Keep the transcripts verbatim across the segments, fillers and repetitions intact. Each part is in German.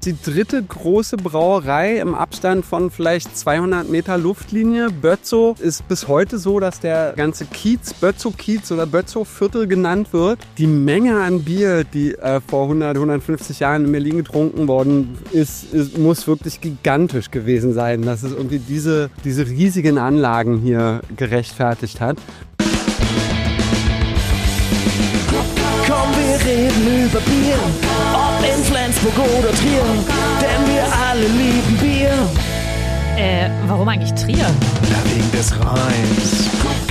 Die dritte große Brauerei im Abstand von vielleicht zweihundert Meter Luftlinie. Bötzow ist bis heute so, dass der ganze Kiez, Bötzow-Kiez oder Bötzow-Viertel genannt wird. Die Menge an Bier, die äh, vor hundert, hundertfünfzig Jahren in Berlin getrunken worden ist, ist, muss wirklich gigantisch gewesen sein, dass es irgendwie diese, diese riesigen Anlagen hier gerechtfertigt hat. Komm, wir reden über Bier, ob in Flensburg oder Trier, denn wir alle lieben Bier. Äh, warum eigentlich Trier? Na, wegen des Rheins.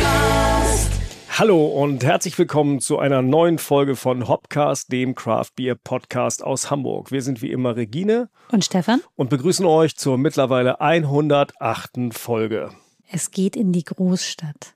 Hallo und herzlich willkommen zu einer neuen Folge von Hopcast, dem Craft Beer Podcast aus Hamburg. Wir sind wie immer Regine und Stefan und begrüßen euch zur mittlerweile hundertachten Folge. Es geht in die Großstadt.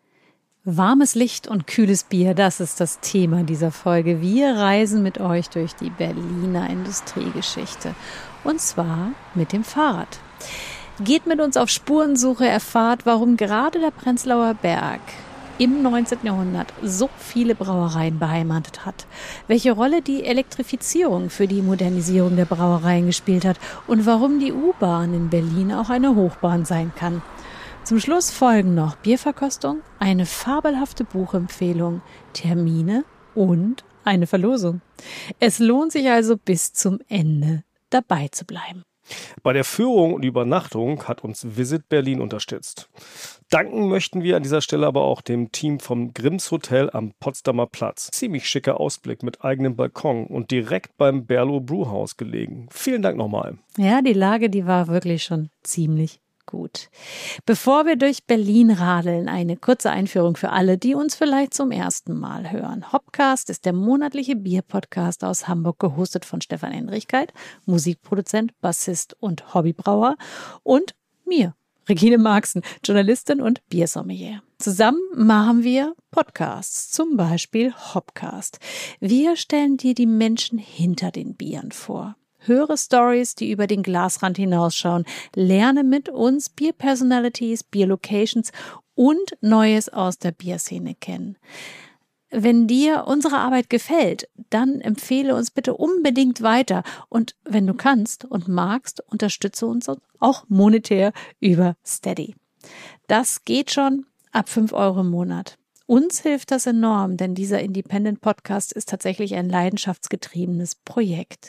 Warmes Licht und kühles Bier, das ist das Thema dieser Folge. Wir reisen mit euch durch die Berliner Industriegeschichte. Und zwar mit dem Fahrrad. Geht mit uns auf Spurensuche, erfahrt, warum gerade der Prenzlauer Berg im neunzehnten Jahrhundert so viele Brauereien beheimatet hat, welche Rolle die Elektrifizierung für die Modernisierung der Brauereien gespielt hat und warum die U-Bahn in Berlin auch eine Hochbahn sein kann. Zum Schluss folgen noch Bierverkostung, eine fabelhafte Buchempfehlung, Termine und eine Verlosung. Es lohnt sich also bis zum Ende dabei zu bleiben. Bei der Führung und Übernachtung hat uns Visit Berlin unterstützt. Danken möchten wir an dieser Stelle aber auch dem Team vom Grimms Hotel am Potsdamer Platz. Ziemlich schicker Ausblick mit eigenem Balkon und direkt beim Berlo Brewhouse gelegen. Vielen Dank nochmal. Ja, die Lage, die war wirklich schon ziemlich gut. Bevor wir durch Berlin radeln, eine kurze Einführung für alle, die uns vielleicht zum ersten Mal hören. Hopcast ist der monatliche Bierpodcast aus Hamburg, gehostet von Stefan Endrichkeit, Musikproduzent, Bassist und Hobbybrauer, und mir, Regine Marxen, Journalistin und Biersommelier. Zusammen machen wir Podcasts, zum Beispiel Hopcast. Wir stellen dir die Menschen hinter den Bieren vor. Höre Stories, die über den Glasrand hinausschauen. Lerne mit uns Bier-Personalities, Bier-Locations und Neues aus der Bierszene kennen. Wenn dir unsere Arbeit gefällt, dann empfehle uns bitte unbedingt weiter. Und wenn du kannst und magst, unterstütze uns auch monetär über Steady. Das geht schon ab fünf Euro im Monat. Uns hilft das enorm, denn dieser Independent-Podcast ist tatsächlich ein leidenschaftsgetriebenes Projekt.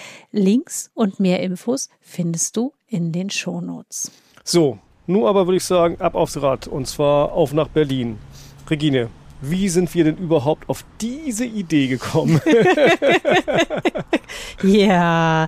Links und mehr Infos findest du in den Shownotes. So, nun aber würde ich sagen, ab aufs Rad und zwar auf nach Berlin. Regine, wie sind wir denn überhaupt auf diese Idee gekommen? Ja,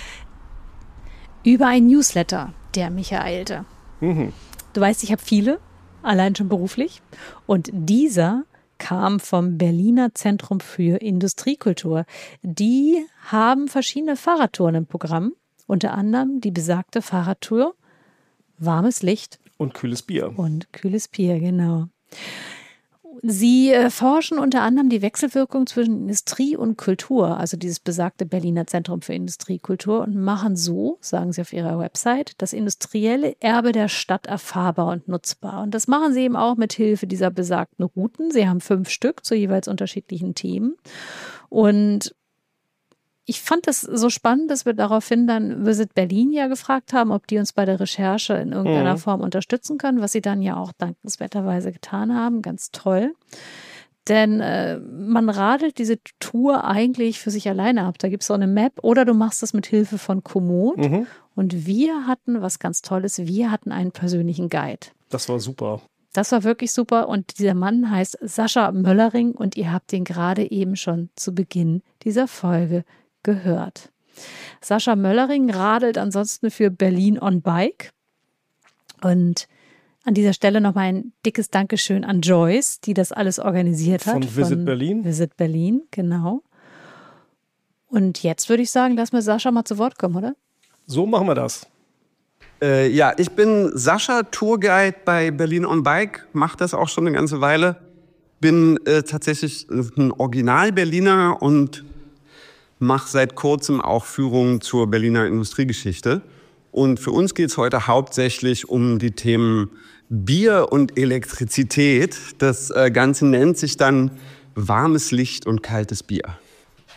über ein Newsletter, der mich ereilte. Mhm. Du weißt, ich habe viele, allein schon beruflich, und dieser kam vom Berliner Zentrum für Industriekultur. Die haben verschiedene Fahrradtouren im Programm, unter anderem die besagte Fahrradtour Warmes Licht und kühles Bier. Und kühles Bier, genau. Sie äh, forschen unter anderem die Wechselwirkung zwischen Industrie und Kultur, also dieses besagte Berliner Zentrum für Industriekultur, und machen so, sagen sie auf ihrer Website, das industrielle Erbe der Stadt erfahrbar und nutzbar. Und das machen sie eben auch mit Hilfe dieser besagten Routen. Sie haben fünf Stück zu jeweils unterschiedlichen Themen. Und ich fand das so spannend, dass wir daraufhin dann Visit Berlin ja gefragt haben, ob die uns bei der Recherche in irgendeiner mhm. Form unterstützen können, was sie dann ja auch dankenswerterweise getan haben. Ganz toll. Denn äh, man radelt diese Tour eigentlich für sich alleine ab. Da gibt es so eine Map oder du machst das mit Hilfe von Komoot. Mhm. Und wir hatten was ganz Tolles, wir hatten einen persönlichen Guide. Das war super. Das war wirklich super und dieser Mann heißt Sascha Möllering und ihr habt ihn gerade eben schon zu Beginn dieser Folge gehört. Sascha Möllering radelt ansonsten für Berlin on Bike. Und an dieser Stelle nochmal ein dickes Dankeschön an Joyce, die das alles organisiert hat. Von Visit Berlin. Visit Berlin, genau. Und jetzt würde ich sagen, lass mal Sascha mal zu Wort kommen, oder? So machen wir das. Äh, ja, ich bin Sascha, Tourguide bei Berlin on Bike, mache das auch schon eine ganze Weile. Bin äh, tatsächlich ein Original-Berliner und mache seit kurzem auch Führungen zur Berliner Industriegeschichte. Und für uns geht es heute hauptsächlich um die Themen Bier und Elektrizität. Das äh, Ganze nennt sich dann Warmes Licht und kaltes Bier.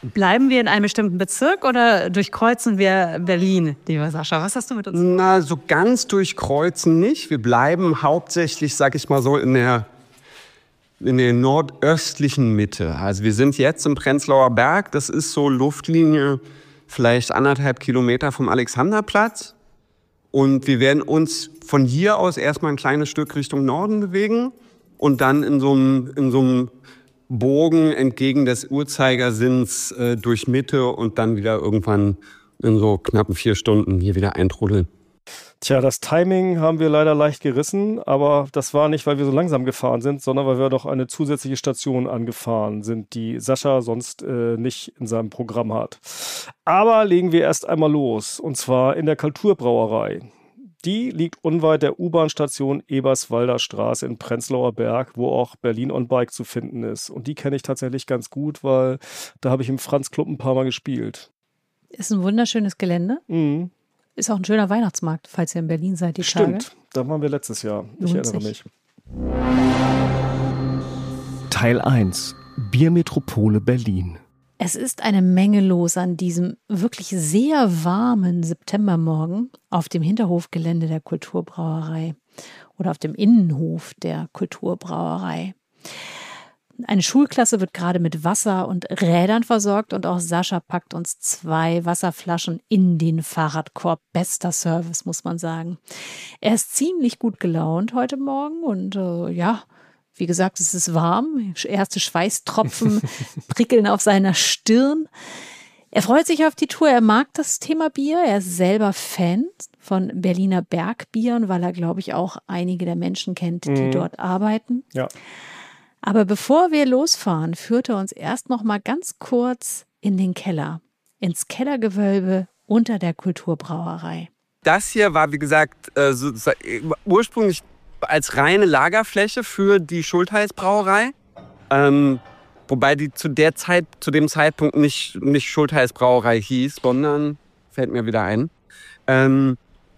Bleiben wir in einem bestimmten Bezirk oder durchkreuzen wir Berlin, lieber Sascha? Was hast du mit uns? Na, so ganz durchkreuzen nicht. Wir bleiben hauptsächlich, sag ich mal so, in der, in der nordöstlichen Mitte. Also wir sind jetzt im Prenzlauer Berg. Das ist so Luftlinie vielleicht anderthalb Kilometer vom Alexanderplatz. Und wir werden uns von hier aus erstmal ein kleines Stück Richtung Norden bewegen und dann in so einem, in so einem Bogen entgegen des Uhrzeigersinns äh, durch Mitte und dann wieder irgendwann in so knappen vier Stunden hier wieder eintrudeln. Tja, das Timing haben wir leider leicht gerissen, aber das war nicht, weil wir so langsam gefahren sind, sondern weil wir noch eine zusätzliche Station angefahren sind, die Sascha sonst äh, nicht in seinem Programm hat. Aber legen wir erst einmal los, und zwar in der Kulturbrauerei. Die liegt unweit der U-Bahn-Station Eberswalder Straße in Prenzlauer Berg, wo auch Berlin on Bike zu finden ist. Und die kenne ich tatsächlich ganz gut, weil da habe ich im Franz Club ein paar Mal gespielt. Ist ein wunderschönes Gelände. Mhm. Ist auch ein schöner Weihnachtsmarkt, falls ihr in Berlin seid, die Tage. Stimmt, da waren wir letztes Jahr. Ich Lohnt erinnere sich. mich. Teil eins. Biermetropole Berlin. Es ist eine Menge los an diesem wirklich sehr warmen Septembermorgen auf dem Hinterhofgelände der Kulturbrauerei oder auf dem Innenhof der Kulturbrauerei. Eine Schulklasse wird gerade mit Wasser und Rädern versorgt und auch Sascha packt uns zwei Wasserflaschen in den Fahrradkorb. Bester Service, muss man sagen. Er ist ziemlich gut gelaunt heute Morgen und äh, ja, wie gesagt, es ist warm. Erste Schweißtropfen prickeln auf seiner Stirn. Er freut sich auf die Tour. Er mag das Thema Bier. Er ist selber Fan von Berliner Bergbieren, weil er, glaube ich, auch einige der Menschen kennt, die Mhm. dort arbeiten. Ja. Aber bevor wir losfahren, führt er uns erst noch mal ganz kurz in den Keller, ins Kellergewölbe unter der Kulturbrauerei. Das hier war, wie gesagt, äh, so, so, ursprünglich als reine Lagerfläche für die Schultheiß-Brauerei. Ähm, wobei die zu der Zeit, zu dem Zeitpunkt nicht, nicht Schultheiß-Brauerei hieß, sondern, fällt mir wieder ein. Ähm,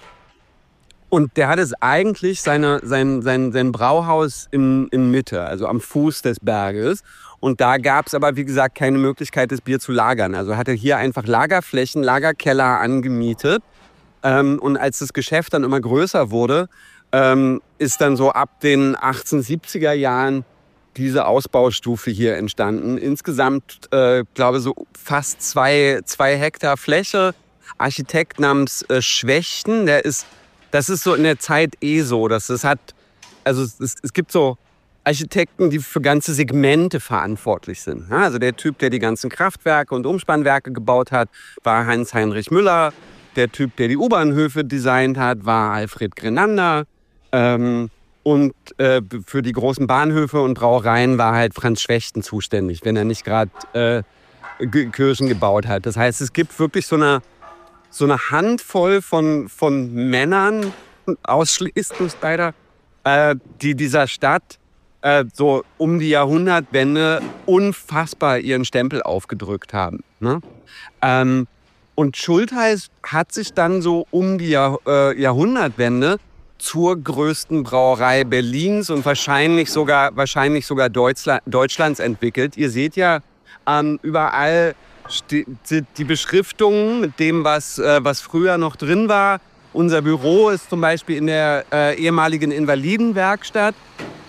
und der hatte eigentlich seine, sein, sein, sein Brauhaus in, in Mitte, also am Fuß des Berges. Und da gab es aber, wie gesagt, keine Möglichkeit, das Bier zu lagern. Also hat er hier einfach Lagerflächen, Lagerkeller angemietet. Ähm, und als das Geschäft dann immer größer wurde, ähm, ist dann so ab den achtzehnhundertsiebziger Jahren diese Ausbaustufe hier entstanden. Insgesamt, äh, glaube so fast zwei, zwei Hektar Fläche. Architekt namens äh, Schwechten, der ist, das ist so in der Zeit eh so, dass es hat, also es, es gibt so Architekten, die für ganze Segmente verantwortlich sind. Ja, also der Typ, der die ganzen Kraftwerke und Umspannwerke gebaut hat, war Heinz-Heinrich Müller. Der Typ, der die U-Bahnhöfe designt hat, war Alfred Grenander. Ähm, und äh, für die großen Bahnhöfe und Brauereien war halt Franz Schwechten zuständig, wenn er nicht gerade äh, G- Kirchen gebaut hat. Das heißt, es gibt wirklich so eine, so eine Handvoll von, von Männern, ausschließlich leider, äh, die dieser Stadt äh, so um die Jahrhundertwende unfassbar ihren Stempel aufgedrückt haben. Ne? Ähm, und Schultheiß hat sich dann so um die Jahr, äh, Jahrhundertwende zur größten Brauerei Berlins und wahrscheinlich sogar, wahrscheinlich sogar Deutschland, Deutschlands entwickelt. Ihr seht ja ähm, überall die, die Beschriftungen mit dem, was, äh, was früher noch drin war. Unser Büro ist zum Beispiel in der äh, ehemaligen Invalidenwerkstatt.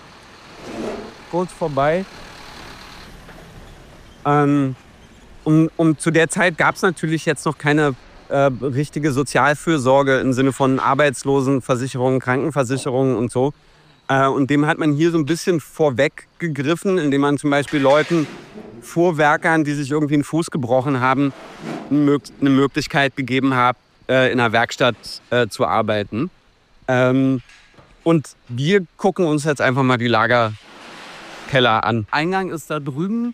Kurz vorbei. Ähm, um, um, zu der Zeit gab es natürlich jetzt noch keine äh, richtige Sozialfürsorge im Sinne von Arbeitslosenversicherungen, Krankenversicherungen und so. Äh, und dem hat man hier so ein bisschen vorweggegriffen, indem man zum Beispiel Leuten, Fuhrwerkern, die sich irgendwie einen Fuß gebrochen haben, eine Möglichkeit gegeben hat, äh, in einer Werkstatt äh, zu arbeiten. Ähm, und wir gucken uns jetzt einfach mal die Lagerkeller an. Eingang ist da drüben.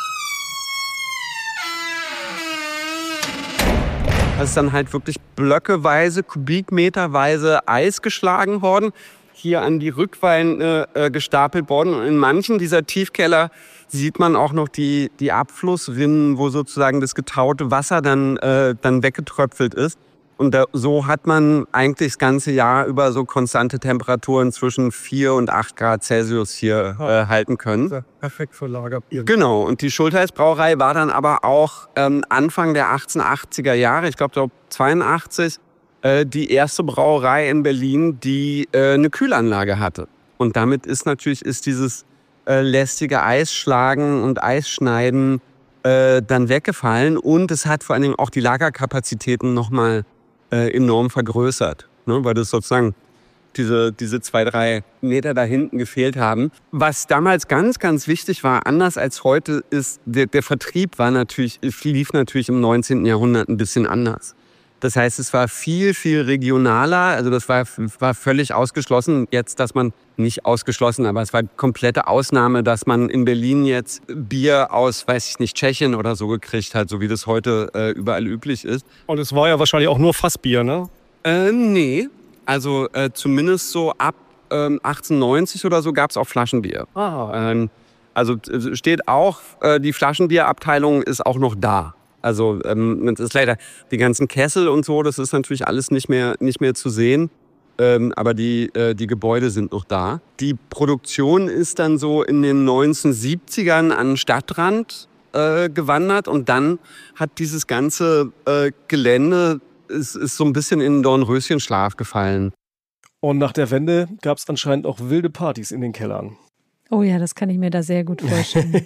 Das ist dann halt wirklich blöckeweise, kubikmeterweise Eis geschlagen worden, hier an die Rückweine äh, gestapelt worden. Und in manchen dieser Tiefkeller sieht man auch noch die, die Abflussrinnen, wo sozusagen das getaute Wasser dann, äh, dann weggetröpfelt ist. Und da, so hat man eigentlich das ganze Jahr über so konstante Temperaturen zwischen vier und acht Grad Celsius hier äh, halten können. Perfekt für Lagerbier. Genau, und die Schultheiß-Brauerei war dann aber auch ähm, Anfang der achtzehnhundertachtziger Jahre, ich glaube so zweiundachtzig, äh, die erste Brauerei in Berlin, die äh, eine Kühlanlage hatte. Und damit ist natürlich ist dieses äh, lästige Eisschlagen und Eisschneiden äh, dann weggefallen. Und es hat vor allen Dingen auch die Lagerkapazitäten nochmal äh, enorm vergrößert, ne? Weil das sozusagen diese, diese zwei, drei Meter da hinten gefehlt haben. Was damals ganz, ganz wichtig war, anders als heute, ist, der, der Vertrieb war natürlich, lief natürlich im neunzehnten Jahrhundert ein bisschen anders. Das heißt, es war viel, viel regionaler. Also das war, war völlig ausgeschlossen. Jetzt, dass man, nicht ausgeschlossen, aber es war komplette Ausnahme, dass man in Berlin jetzt Bier aus, weiß ich nicht, Tschechien oder so gekriegt hat, so wie das heute äh, überall üblich ist. Und es war ja wahrscheinlich auch nur Fassbier, ne? Äh, nee. Also äh, zumindest so ab ähm, achtzehnhundertneunzig oder so gab es auch Flaschenbier. Ah. Ähm, also steht auch, äh, die Flaschenbierabteilung ist auch noch da. Also ähm, das ist leider die ganzen Kessel und so, das ist natürlich alles nicht mehr, nicht mehr zu sehen. Ähm, aber die, äh, die Gebäude sind noch da. Die Produktion ist dann so in den neunzehnhundertsiebzigern an den Stadtrand äh, gewandert. Und dann hat dieses ganze äh, Gelände ist, ist so ein bisschen in Dornröschenschlaf gefallen. Und nach der Wende gab es anscheinend auch wilde Partys in den Kellern. Oh ja, das kann ich mir da sehr gut vorstellen.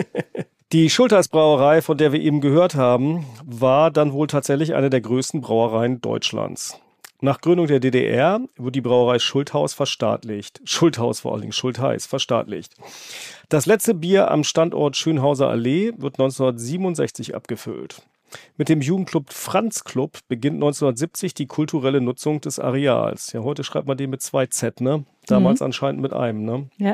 Die Schultheiß-Brauerei, von der wir eben gehört haben, war dann wohl tatsächlich eine der größten Brauereien Deutschlands. Nach Gründung der D D R wurde die Brauerei Schulthaus verstaatlicht. Schulthaus vor allen Dingen, Schultheiß verstaatlicht. Das letzte Bier am Standort Schönhauser Allee wird neunzehnhundertsiebenundsechzig abgefüllt. Mit dem Jugendclub Franz Club beginnt neunzehnhundertsiebzig die kulturelle Nutzung des Areals. Ja, heute schreibt man den mit zwei Z, ne? Damals mhm. anscheinend mit einem, ne? Ja.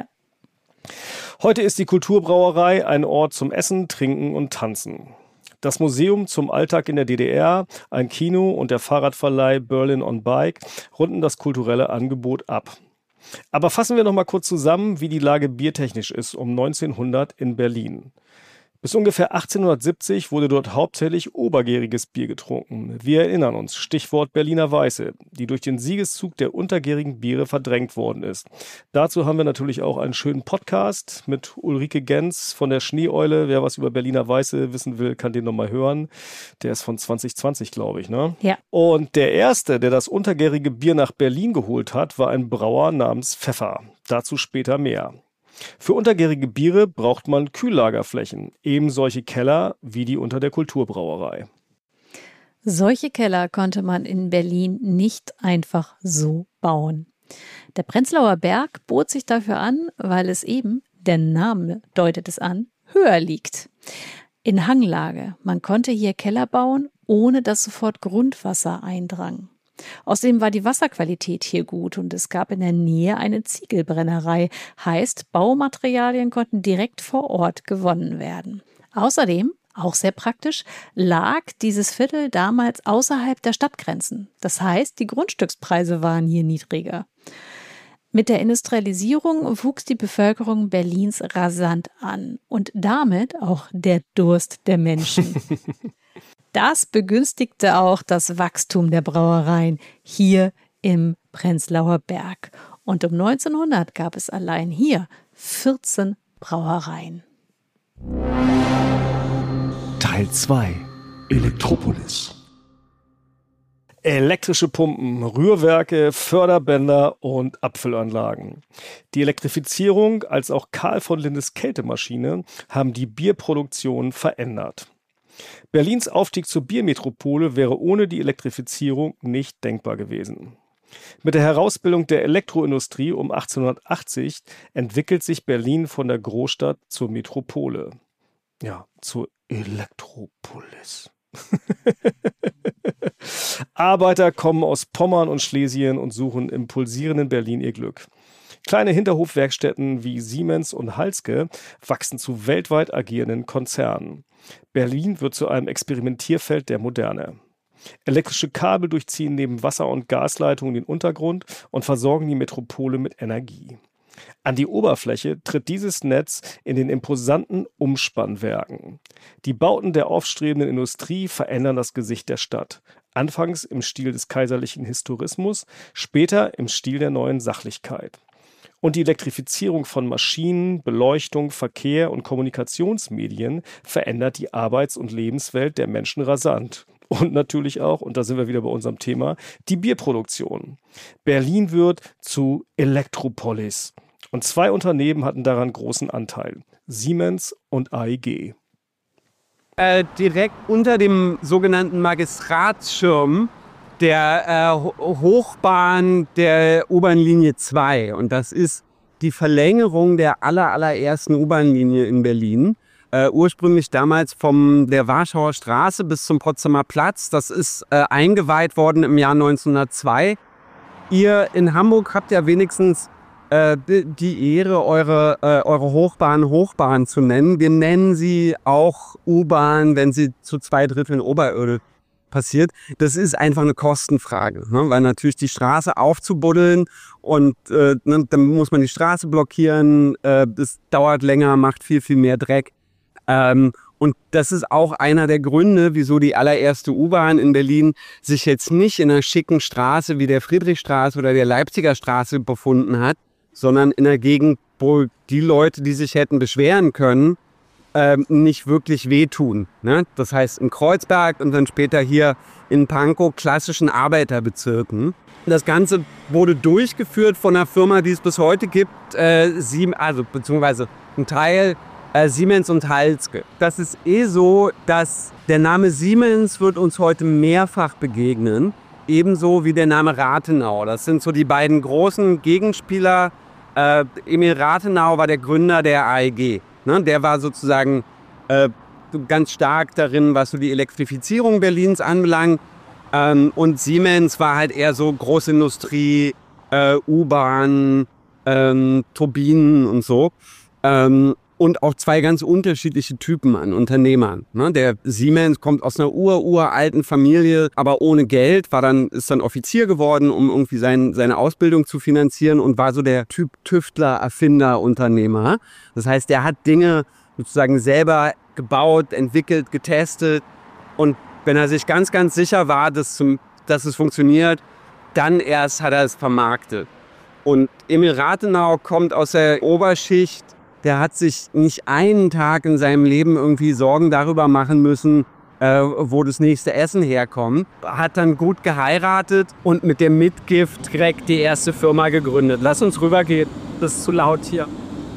Heute ist die Kulturbrauerei ein Ort zum Essen, Trinken und Tanzen. Das Museum zum Alltag in der D D R, ein Kino und der Fahrradverleih Berlin on Bike runden das kulturelle Angebot ab. Aber fassen wir noch mal kurz zusammen, wie die Lage biertechnisch ist um neunzehnhundert in Berlin. Bis ungefähr achtzehnhundertsiebzig wurde dort hauptsächlich obergäriges Bier getrunken. Wir erinnern uns, Stichwort Berliner Weiße, die durch den Siegeszug der untergärigen Biere verdrängt worden ist. Dazu haben wir natürlich auch einen schönen Podcast mit Ulrike Genz von der Schneeeule. Wer was über Berliner Weiße wissen will, kann den nochmal hören. Der ist von zwanzig zwanzig, glaube ich, ne? Ja. Und der erste, der das untergärige Bier nach Berlin geholt hat, war ein Brauer namens Pfeffer. Dazu später mehr. Für untergärige Biere braucht man Kühllagerflächen, eben solche Keller wie die unter der Kulturbrauerei. Solche Keller konnte man in Berlin nicht einfach so bauen. Der Prenzlauer Berg bot sich dafür an, weil es eben, der Name deutet es an, höher liegt. In Hanglage. Man konnte hier Keller bauen, ohne dass sofort Grundwasser eindrang. Außerdem war die Wasserqualität hier gut und es gab in der Nähe eine Ziegelbrennerei. Heißt, Baumaterialien konnten direkt vor Ort gewonnen werden. Außerdem, auch sehr praktisch, lag dieses Viertel damals außerhalb der Stadtgrenzen. Das heißt, die Grundstückspreise waren hier niedriger. Mit der Industrialisierung wuchs die Bevölkerung Berlins rasant an und damit auch der Durst der Menschen. Das begünstigte auch das Wachstum der Brauereien hier im Prenzlauer Berg. Und um neunzehnhundert gab es allein hier vierzehn Brauereien. Teil zwei. Elektropolis. Elektrische Pumpen, Rührwerke, Förderbänder und Abfüllanlagen. Die Elektrifizierung als auch Karl von Lindes Kältemaschine haben die Bierproduktion verändert. Berlins Aufstieg zur Biermetropole wäre ohne die Elektrifizierung nicht denkbar gewesen. Mit der Herausbildung der Elektroindustrie um achtzehnhundertachtzig entwickelt sich Berlin von der Großstadt zur Metropole. Ja, zur Elektropolis. Arbeiter kommen aus Pommern und Schlesien und suchen im pulsierenden Berlin ihr Glück. Kleine Hinterhofwerkstätten wie Siemens und Halske wachsen zu weltweit agierenden Konzernen. Berlin wird zu einem Experimentierfeld der Moderne. Elektrische Kabel durchziehen neben Wasser- und Gasleitungen den Untergrund und versorgen die Metropole mit Energie. An die Oberfläche tritt dieses Netz in den imposanten Umspannwerken. Die Bauten der aufstrebenden Industrie verändern das Gesicht der Stadt. Anfangs im Stil des kaiserlichen Historismus, später im Stil der neuen Sachlichkeit. Und die Elektrifizierung von Maschinen, Beleuchtung, Verkehr und Kommunikationsmedien verändert die Arbeits- und Lebenswelt der Menschen rasant. Und natürlich auch, und da sind wir wieder bei unserem Thema, die Bierproduktion. Berlin wird zu Elektropolis. Und zwei Unternehmen hatten daran großen Anteil. Siemens und A E G. Äh, direkt unter dem sogenannten Magistratsschirm der äh, Hochbahn der U-Bahn-Linie zwei. Und das ist die Verlängerung der aller, allerersten U-Bahn-Linie in Berlin. Äh, ursprünglich damals von der Warschauer Straße bis zum Potsdamer Platz. Das ist äh, eingeweiht worden im Jahr neunzehnhundertzwei. Ihr in Hamburg habt ja wenigstens äh, die Ehre, eure, äh, eure Hochbahn Hochbahn zu nennen. Wir nennen sie auch U-Bahn, wenn sie zu zwei Dritteln oberirdisch passiert. Das ist einfach eine Kostenfrage, ne? Weil natürlich die Straße aufzubuddeln und äh, ne, dann muss man die Straße blockieren, äh, das dauert länger, macht viel, viel mehr Dreck. Ähm, und das ist auch einer der Gründe, wieso die allererste U-Bahn in Berlin sich jetzt nicht in einer schicken Straße wie der Friedrichstraße oder der Leipziger Straße befunden hat, sondern in einer Gegend, wo die Leute, die sich hätten beschweren können, ähm, nicht wirklich wehtun. Ne? Das heißt in Kreuzberg und dann später hier in Pankow, klassischen Arbeiterbezirken. Das Ganze wurde durchgeführt von einer Firma, die es bis heute gibt, äh, Siem- also beziehungsweise ein Teil äh, Siemens und Halske. Das ist eh so, dass der Name Siemens wird uns heute mehrfach begegnen, ebenso wie der Name Rathenau. Das sind so die beiden großen Gegenspieler. Äh, Emil Rathenau war der Gründer der A E G. Ne? Der war sozusagen äh, ganz stark darin, was so die Elektrifizierung Berlins anbelangt. Ähm, und Siemens war halt eher so Großindustrie, äh, U-Bahn, ähm, Turbinen und so. Ähm, und auch zwei ganz unterschiedliche Typen an Unternehmern. Ne? Der Siemens kommt aus einer ur-uralten Familie, aber ohne Geld, war dann, ist dann Offizier geworden, um irgendwie sein, seine Ausbildung zu finanzieren und war so der Typ Tüftler, Erfinder, Unternehmer. Das heißt, der hat Dinge sozusagen selber gebaut, entwickelt, getestet und wenn er sich ganz, ganz sicher war, dass, zum, dass es funktioniert, dann erst hat er es vermarktet. Und Emil Rathenau kommt aus der Oberschicht. Der hat sich nicht einen Tag in seinem Leben irgendwie Sorgen darüber machen müssen, äh, wo das nächste Essen herkommt. Hat dann gut geheiratet und mit der Mitgift direkt die erste Firma gegründet. Lass uns rübergehen, das ist zu laut hier.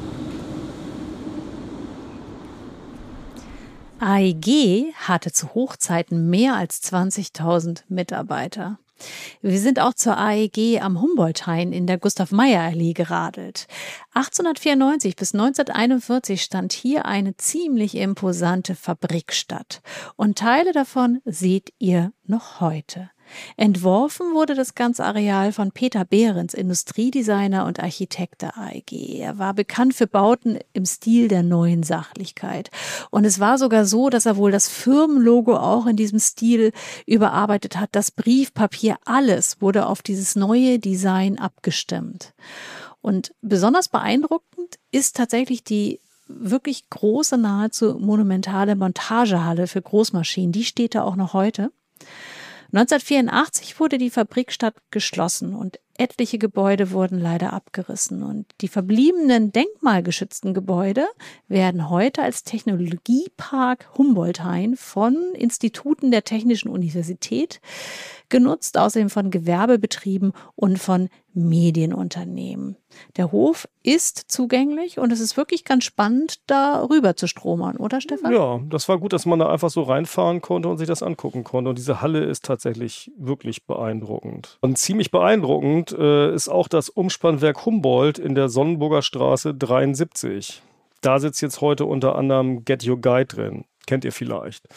A E G hatte zu Hochzeiten mehr als zwanzigtausend Mitarbeiter. Wir sind auch zur A E G am Humboldt-Hain in der Gustav-Meyer-Allee geradelt. achtzehnhundertvierundneunzig bis neunzehnhunderteinundvierzig stand hier eine ziemlich imposante Fabrikstadt. Und Teile davon seht ihr noch heute. Entworfen wurde das ganze Areal von Peter Behrens, Industriedesigner und Architekt der A E G. Er war bekannt für Bauten im Stil der neuen Sachlichkeit. Und es war sogar so, dass er wohl das Firmenlogo auch in diesem Stil überarbeitet hat. Das Briefpapier, alles wurde auf dieses neue Design abgestimmt. Und besonders beeindruckend ist tatsächlich die wirklich große, nahezu monumentale Montagehalle für Großmaschinen. Die steht da auch noch heute. neunzehnhundertvierundachtzig wurde die Fabrikstadt geschlossen und etliche Gebäude wurden leider abgerissen. Und die verbliebenen denkmalgeschützten Gebäude werden heute als Technologiepark Humboldt-Hain von Instituten der Technischen Universität genutzt, außerdem von Gewerbebetrieben und von Medienunternehmen. Der Hof ist zugänglich und es ist wirklich ganz spannend, da rüber zu stromern, oder Stefan? Ja, das war gut, dass man da einfach so reinfahren konnte und sich das angucken konnte. Und diese Halle ist tatsächlich wirklich beeindruckend. Und ziemlich beeindruckend äh, ist auch das Umspannwerk Humboldt in der Sonnenburger Straße dreiundsiebzig. Da sitzt jetzt heute unter anderem Get Your Guide drin. Kennt ihr vielleicht.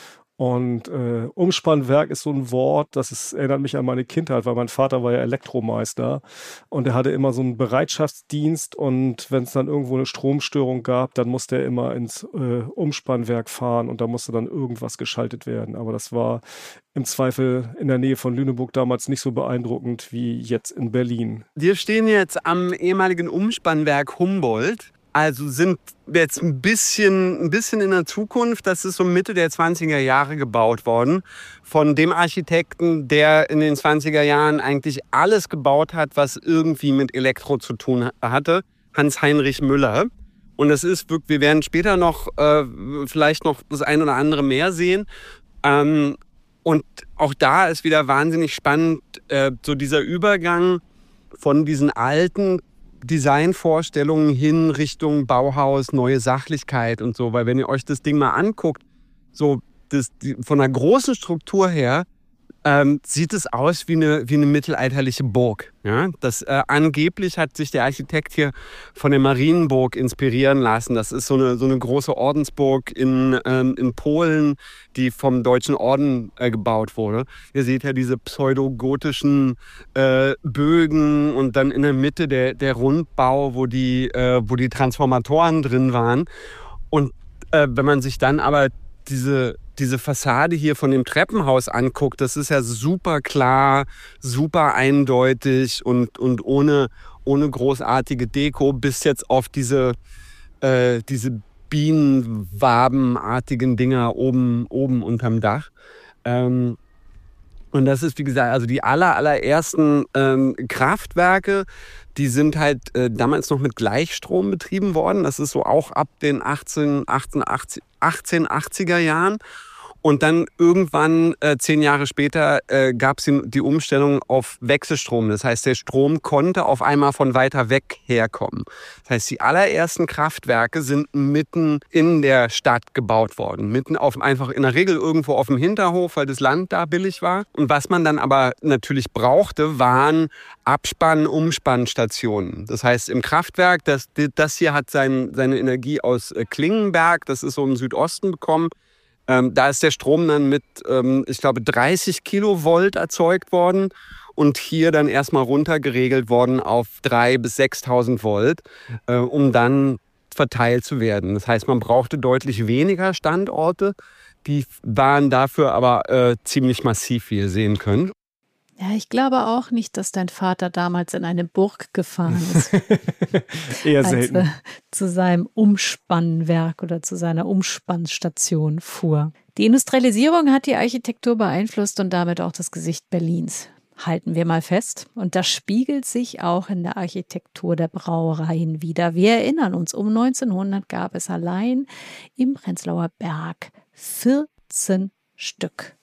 Und äh, Umspannwerk ist so ein Wort, das ist, erinnert mich an meine Kindheit, weil mein Vater war ja Elektromeister und er hatte immer so einen Bereitschaftsdienst und wenn es dann irgendwo eine Stromstörung gab, dann musste er immer ins äh, Umspannwerk fahren und da musste dann irgendwas geschaltet werden. Aber das war im Zweifel in der Nähe von Lüneburg damals nicht so beeindruckend wie jetzt in Berlin. Wir stehen jetzt am ehemaligen Umspannwerk Humboldt. Also sind jetzt ein bisschen, ein bisschen in der Zukunft. Das ist so Mitte der zwanziger Jahre gebaut worden. Von dem Architekten, der in den zwanziger Jahren eigentlich alles gebaut hat, was irgendwie mit Elektro zu tun hatte. Hans-Heinrich Müller. Und es ist wirklich, wir werden später noch, äh, vielleicht noch das ein oder andere mehr sehen. Ähm, und auch da ist wieder wahnsinnig spannend, äh, so dieser Übergang von diesen alten Designvorstellungen hin Richtung Bauhaus, neue Sachlichkeit und so. Weil wenn ihr euch das Ding mal anguckt, so das, die, von der großen Struktur her, ähm, sieht es aus wie eine, wie eine mittelalterliche Burg. Ja? Das, äh, angeblich hat sich der Architekt hier von der Marienburg inspirieren lassen. Das ist so eine, so eine große Ordensburg in, ähm, in Polen, die vom Deutschen Orden äh, gebaut wurde. Ihr seht ja diese pseudogotischen äh, Bögen und dann in der Mitte der, der Rundbau, wo die, äh, wo die Transformatoren drin waren. Und äh, wenn man sich dann aber diese diese Fassade hier von dem Treppenhaus anguckt, das ist ja super klar, super eindeutig und, und ohne, ohne großartige Deko bis jetzt auf diese, äh, diese Bienenwabenartigen Dinger oben, oben unterm Dach. Ähm, und das ist, wie gesagt, also die aller, allerersten ähm, Kraftwerke, die sind halt äh, damals noch mit Gleichstrom betrieben worden. Das ist so auch ab den achtzehnhundertachtziger Jahren. Und dann irgendwann, äh, zehn Jahre später, äh, gab es die Umstellung auf Wechselstrom. Das heißt, der Strom konnte auf einmal von weiter weg herkommen. Das heißt, die allerersten Kraftwerke sind mitten in der Stadt gebaut worden. Mitten auf, einfach in der Regel irgendwo auf dem Hinterhof, weil das Land da billig war. Und was man dann aber natürlich brauchte, waren Abspann-, Umspannstationen. Das heißt, im Kraftwerk, das, das hier hat sein, seine Energie aus Klingenberg, das ist so im Südosten bekommen. Ähm, da ist der Strom dann mit, ähm, ich glaube, dreißig Kilovolt erzeugt worden und hier dann erstmal runtergeregelt worden auf dreitausend bis sechstausend Volt, äh, um dann verteilt zu werden. Das heißt, man brauchte deutlich weniger Standorte, die waren dafür aber äh, ziemlich massiv, wie ihr sehen könnt. Ja, ich glaube auch nicht, dass dein Vater damals in eine Burg gefahren ist. Eher selten. Als er zu seinem Umspannwerk oder zu seiner Umspannstation fuhr. Die Industrialisierung hat die Architektur beeinflusst und damit auch das Gesicht Berlins. Halten wir mal fest. Und das spiegelt sich auch in der Architektur der Brauereien wider. Wir erinnern uns, um neunzehnhundert gab es allein im Prenzlauer Berg vierzehn Stück.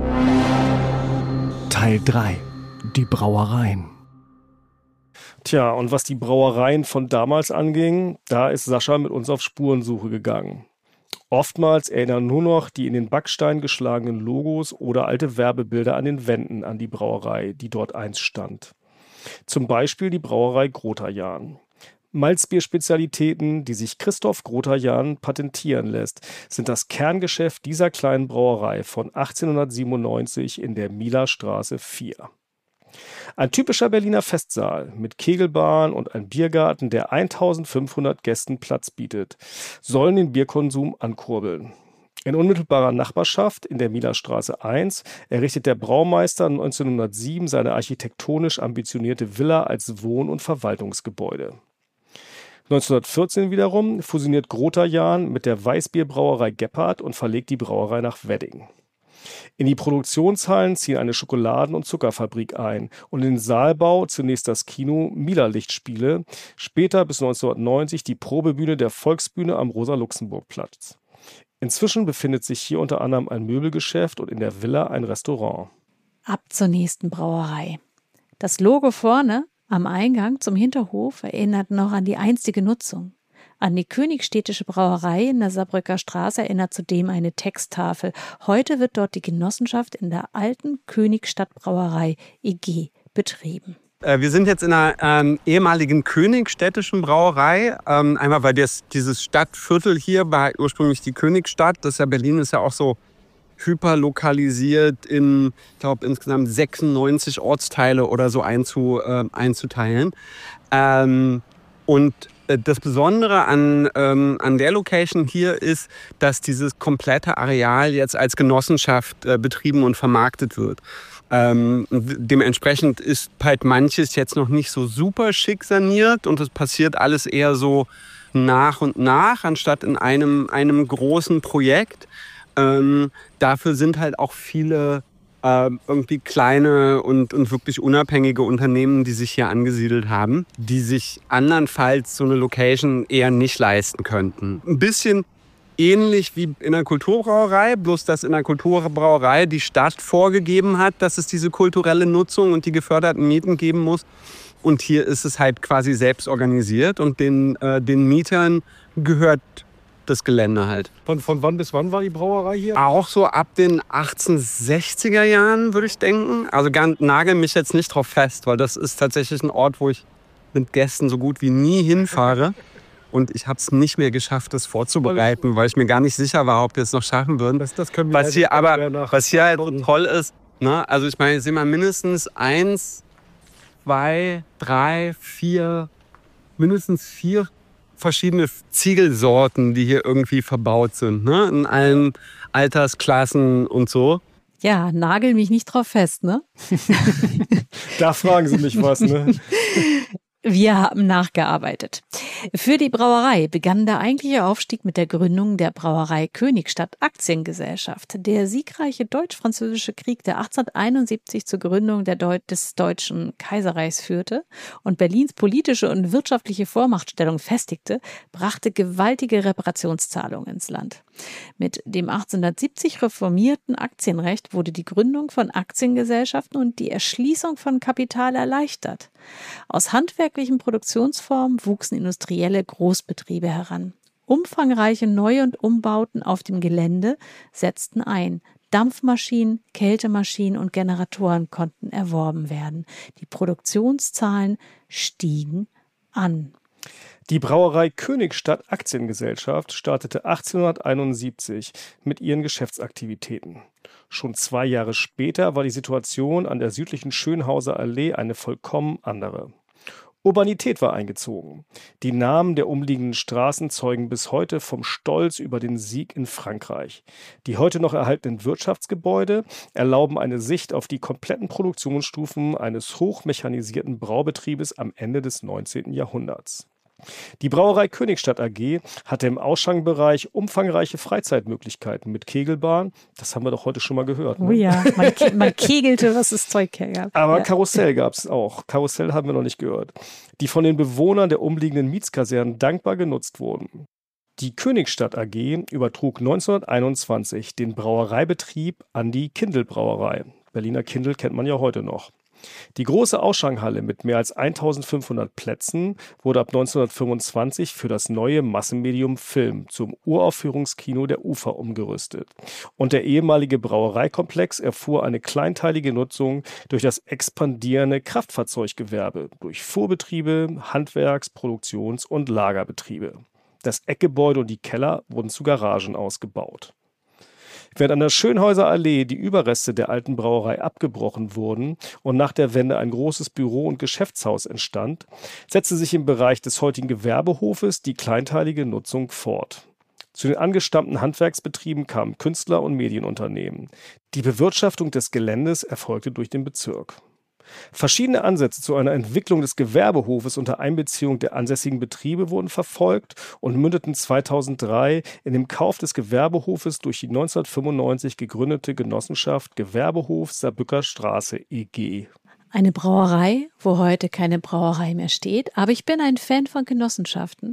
Teil drei. Die Brauereien. Tja, und was die Brauereien von damals anging, da ist Sascha mit uns auf Spurensuche gegangen. Oftmals erinnern nur noch die in den Backstein geschlagenen Logos oder alte Werbebilder an den Wänden an die Brauerei, die dort einst stand. Zum Beispiel die Brauerei Grother-Jahn. Malzbierspezialitäten, die sich Christoph Grother-Jahn patentieren lässt, sind das Kerngeschäft dieser kleinen Brauerei von achtzehnhundertsiebenundneunzig in der Milarstraße vier. Ein typischer Berliner Festsaal mit Kegelbahn und ein Biergarten, der eintausendfünfhundert Gästen Platz bietet, sollen den Bierkonsum ankurbeln. In unmittelbarer Nachbarschaft in der Milarstraße eins errichtet der Braumeister neunzehnhundertsieben seine architektonisch ambitionierte Villa als Wohn- und Verwaltungsgebäude. neunzehnhundertvierzehn wiederum fusioniert Grother-Jahn mit der Weißbierbrauerei Gebhardt und verlegt die Brauerei nach Wedding. In die Produktionshallen ziehen eine Schokoladen- und Zuckerfabrik ein und in den Saalbau zunächst das Kino Milar-Lichtspiele, später bis neunzehnhundertneunzig die Probebühne der Volksbühne am Rosa-Luxemburg-Platz. Inzwischen befindet sich hier unter anderem ein Möbelgeschäft und in der Villa ein Restaurant. Ab zur nächsten Brauerei. Das Logo vorne am Eingang zum Hinterhof erinnert noch an die einstige Nutzung. An die Königstädtische Brauerei in der Saarbrücker Straße erinnert zudem eine Texttafel. Heute wird dort die Genossenschaft in der alten Königstadtbrauerei E G betrieben. Wir sind jetzt in einer ähm, ehemaligen Königstädtischen Brauerei. Ähm, einmal, weil das, dieses Stadtviertel hier war ursprünglich die Königstadt. Das ist ja, Berlin ist ja auch so hyperlokalisiert in, ich glaube, insgesamt sechsundneunzig Ortsteile oder so einzu, äh, einzuteilen. Ähm, und das Besondere an, ähm, an der Location hier ist, dass dieses komplette Areal jetzt als Genossenschaft äh, betrieben und vermarktet wird. Ähm, dementsprechend ist halt manches jetzt noch nicht so super schick saniert und es passiert alles eher so nach und nach, anstatt in einem, einem großen Projekt. Ähm, dafür sind halt auch viele äh, irgendwie kleine und, und wirklich unabhängige Unternehmen, die sich hier angesiedelt haben, die sich andernfalls so eine Location eher nicht leisten könnten. Ein bisschen ähnlich wie in der Kulturbrauerei, bloß dass in der Kulturbrauerei die Stadt vorgegeben hat, dass es diese kulturelle Nutzung und die geförderten Mieten geben muss. Und hier ist es halt quasi selbst organisiert und den, äh, den Mietern gehört das Gelände halt. Von, von wann bis wann war die Brauerei hier? Auch so ab den achtzehnhundertsechziger Jahren, würde ich denken. Also gar, nagel mich jetzt nicht drauf fest, weil das ist tatsächlich ein Ort, wo ich mit Gästen so gut wie nie hinfahre. Und ich habe es nicht mehr geschafft, das vorzubereiten, weil ich mir gar nicht sicher war, ob wir es noch schaffen würden. Das, das können wir was hier aber, was hier halt toll ist, ne? Also ich meine, sind wir mindestens eins, zwei, drei, vier, mindestens vier verschiedene Ziegelsorten, die hier irgendwie verbaut sind, ne? In allen Altersklassen und so. Ja, nagel mich nicht drauf fest, ne? Da fragen Sie mich was, ne? Wir haben nachgearbeitet. Für die Brauerei begann der eigentliche Aufstieg mit der Gründung der Brauerei Königstadt Aktiengesellschaft. Der siegreiche Deutsch-Französische Krieg, der achtzehnhunderteinundsiebzig zur Gründung der Deut- des Deutschen Kaiserreichs führte und Berlins politische und wirtschaftliche Vormachtstellung festigte, brachte gewaltige Reparationszahlungen ins Land. Mit dem achtzehnhundertsiebzig reformierten Aktienrecht wurde die Gründung von Aktiengesellschaften und die Erschließung von Kapital erleichtert. Aus handwerklichen Produktionsformen wuchsen industrielle Großbetriebe heran. Umfangreiche Neu- und Umbauten auf dem Gelände setzten ein. Dampfmaschinen, Kältemaschinen und Generatoren konnten erworben werden. Die Produktionszahlen stiegen an. Die Brauerei Königstadt Aktiengesellschaft startete achtzehnhunderteinundsiebzig mit ihren Geschäftsaktivitäten. Schon zwei Jahre später war die Situation an der südlichen Schönhauser Allee eine vollkommen andere. Urbanität war eingezogen. Die Namen der umliegenden Straßen zeugen bis heute vom Stolz über den Sieg in Frankreich. Die heute noch erhaltenen Wirtschaftsgebäude erlauben eine Sicht auf die kompletten Produktionsstufen eines hochmechanisierten Braubetriebes am Ende des neunzehnten Jahrhunderts. Die Brauerei Königstadt A G hatte im Ausschankbereich umfangreiche Freizeitmöglichkeiten mit Kegelbahn. Das haben wir doch heute schon mal gehört. Ne? Oh ja, man, ke- man kegelte, was das Zeug hergab. Aber ja. Karussell gab es auch. Karussell haben wir noch nicht gehört. Die von den Bewohnern der umliegenden Mietskasernen dankbar genutzt wurden. Die Königstadt A G übertrug neunzehnhunderteinundzwanzig den Brauereibetrieb an die Kindl-Brauerei. Berliner Kindl kennt man ja heute noch. Die große Ausschankhalle mit mehr als eintausendfünfhundert Plätzen wurde ab neunzehnhundertfünfundzwanzig für das neue Massenmedium Film zum Uraufführungskino der Ufer umgerüstet. Und der ehemalige Brauereikomplex erfuhr eine kleinteilige Nutzung durch das expandierende Kraftfahrzeuggewerbe, durch Fuhrbetriebe, Handwerks-, Produktions- und Lagerbetriebe. Das Eckgebäude und die Keller wurden zu Garagen ausgebaut. Während an der Schönhauser Allee die Überreste der alten Brauerei abgebrochen wurden und nach der Wende ein großes Büro- und Geschäftshaus entstand, setzte sich im Bereich des heutigen Gewerbehofes die kleinteilige Nutzung fort. Zu den angestammten Handwerksbetrieben kamen Künstler- und Medienunternehmen. Die Bewirtschaftung des Geländes erfolgte durch den Bezirk. Verschiedene Ansätze zu einer Entwicklung des Gewerbehofes unter Einbeziehung der ansässigen Betriebe wurden verfolgt und mündeten zweitausenddrei in dem Kauf des Gewerbehofes durch die neunzehnhundertfünfundneunzig gegründete Genossenschaft Gewerbehof Saarbrücker Straße E G. Eine Brauerei, wo heute keine Brauerei mehr steht, aber ich bin ein Fan von Genossenschaften.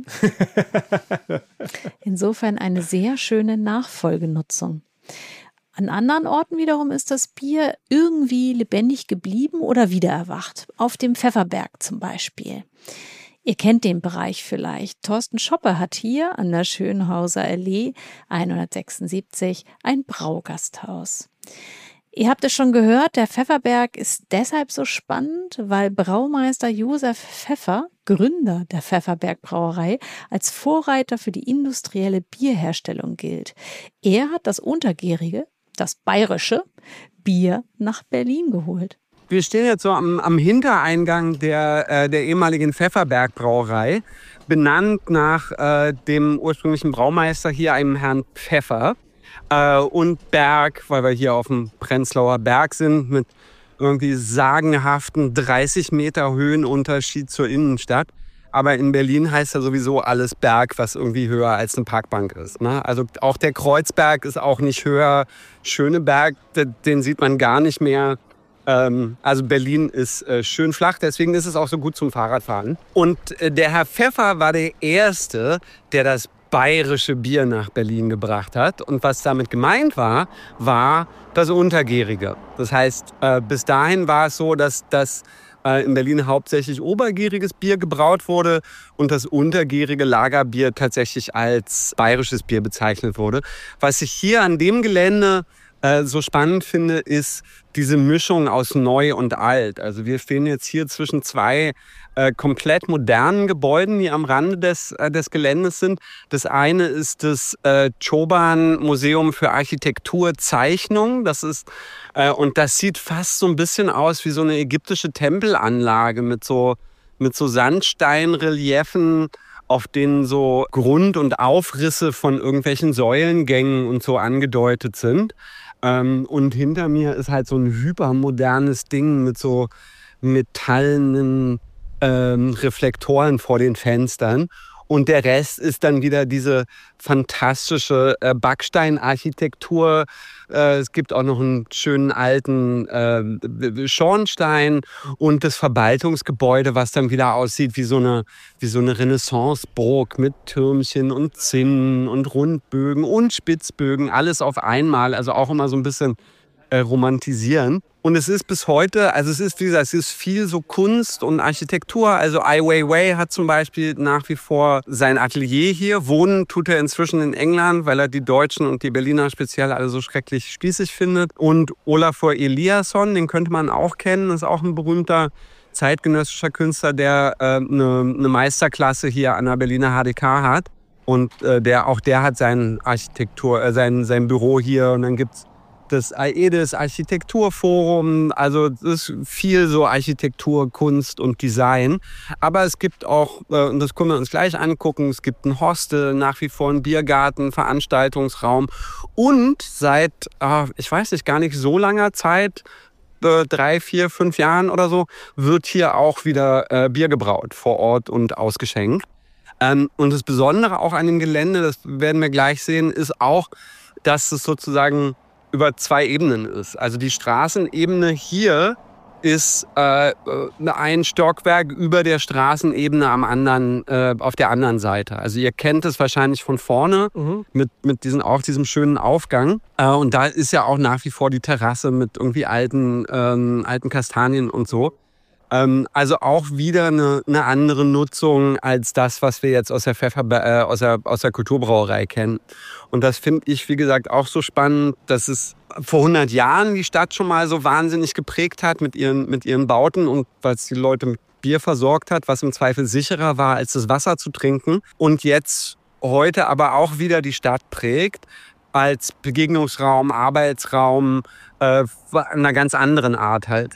Insofern eine sehr schöne Nachfolgenutzung. An anderen Orten wiederum ist das Bier irgendwie lebendig geblieben oder wiedererwacht. Auf dem Pfefferberg zum Beispiel. Ihr kennt den Bereich vielleicht. Thorsten Schoppe hat hier an der Schönhauser Allee hundertsechsundsiebzig ein Braugasthaus. Ihr habt es schon gehört, der Pfefferberg ist deshalb so spannend, weil Braumeister Josef Pfeffer, Gründer der Pfefferberg Brauerei, als Vorreiter für die industrielle Bierherstellung gilt. Er hat das untergärige, das bayerische Bier nach Berlin geholt. Wir stehen jetzt so am, am Hintereingang der, äh, der ehemaligen Pfefferberg-Brauerei, benannt nach äh, dem ursprünglichen Braumeister hier, einem Herrn Pfeffer. Äh, und Berg, weil wir hier auf dem Prenzlauer Berg sind, mit irgendwie sagenhaften dreißig Meter Höhenunterschied zur Innenstadt. Aber in Berlin heißt ja sowieso alles Berg, was irgendwie höher als eine Parkbank ist. Ne? Also auch der Kreuzberg ist auch nicht höher. Schöneberg, den sieht man gar nicht mehr. Also Berlin ist äh, schön flach, deswegen ist es auch so gut zum Fahrradfahren. Und äh, der Herr Pfeffer war der Erste, der das bayerische Bier nach Berlin gebracht hat. Und was damit gemeint war, war das Untergärige. Das heißt, äh, bis dahin war es so, dass das äh, in Berlin hauptsächlich obergäriges Bier gebraut wurde und das untergärige Lagerbier tatsächlich als bayerisches Bier bezeichnet wurde. Was ich hier an dem Gelände äh, so spannend finde, ist diese Mischung aus Neu und Alt. Also wir stehen jetzt hier zwischen zwei äh, komplett modernen Gebäuden, die am Rande des, äh, des Geländes sind. Das eine ist das äh, Choban Museum für Architekturzeichnung. Das ist äh, und das sieht fast so ein bisschen aus wie so eine ägyptische Tempelanlage mit so mit so Sandsteinreliefen, auf denen so Grund- und Aufrisse von irgendwelchen Säulengängen und so angedeutet sind. Ähm, und hinter mir ist halt so ein hypermodernes Ding mit so metallenen ähm, Reflektoren vor den Fenstern. Und der Rest ist dann wieder diese fantastische äh, Backsteinarchitektur. Äh, es gibt auch noch einen schönen alten äh, Schornstein und das Verwaltungsgebäude, was dann wieder aussieht wie so eine, wie so eine Renaissanceburg mit Türmchen und Zinnen und Rundbögen und Spitzbögen. Alles auf einmal, also auch immer so ein bisschen äh, romantisieren. Und es ist bis heute, also es ist, wie gesagt, es ist viel so Kunst und Architektur. Also Ai Weiwei hat zum Beispiel nach wie vor sein Atelier hier. Wohnen tut er inzwischen in England, weil er die Deutschen und die Berliner speziell alle so schrecklich spießig findet. Und Olafur Eliasson, den könnte man auch kennen, ist auch ein berühmter zeitgenössischer Künstler, der äh, eine, eine Meisterklasse hier an der Berliner H D K hat. Und äh, der, auch der hat sein Architektur, äh, sein, sein Büro hier. Und dann gibt's das AEDIS Architekturforum, also es ist viel so Architektur, Kunst und Design. Aber es gibt auch, und das können wir uns gleich angucken, es gibt ein Hostel, nach wie vor ein Biergarten, Veranstaltungsraum und seit, ich weiß nicht, gar nicht so langer Zeit, drei, vier, fünf Jahren oder so, wird hier auch wieder Bier gebraut, vor Ort und ausgeschenkt. Und das Besondere auch an dem Gelände, das werden wir gleich sehen, ist auch, dass es sozusagen über zwei Ebenen ist. Also die Straßenebene hier ist äh, ein Stockwerk über der Straßenebene am anderen, äh, auf der anderen Seite. Also ihr kennt es wahrscheinlich von vorne mhm. mit, mit diesem, auch diesem schönen Aufgang. Äh, und da ist ja auch nach wie vor die Terrasse mit irgendwie alten, ähm, alten Kastanien und so. Ähm, also auch wieder eine, eine andere Nutzung als das, was wir jetzt aus der, Pfeffer, äh, aus der, aus der Kulturbrauerei kennen. Und das finde ich, wie gesagt, auch so spannend, dass es vor hundert Jahren die Stadt schon mal so wahnsinnig geprägt hat mit ihren, mit ihren Bauten und weil es die Leute mit Bier versorgt hat, was im Zweifel sicherer war, als das Wasser zu trinken. Und jetzt heute aber auch wieder die Stadt prägt als Begegnungsraum, Arbeitsraum, äh, einer ganz anderen Art halt.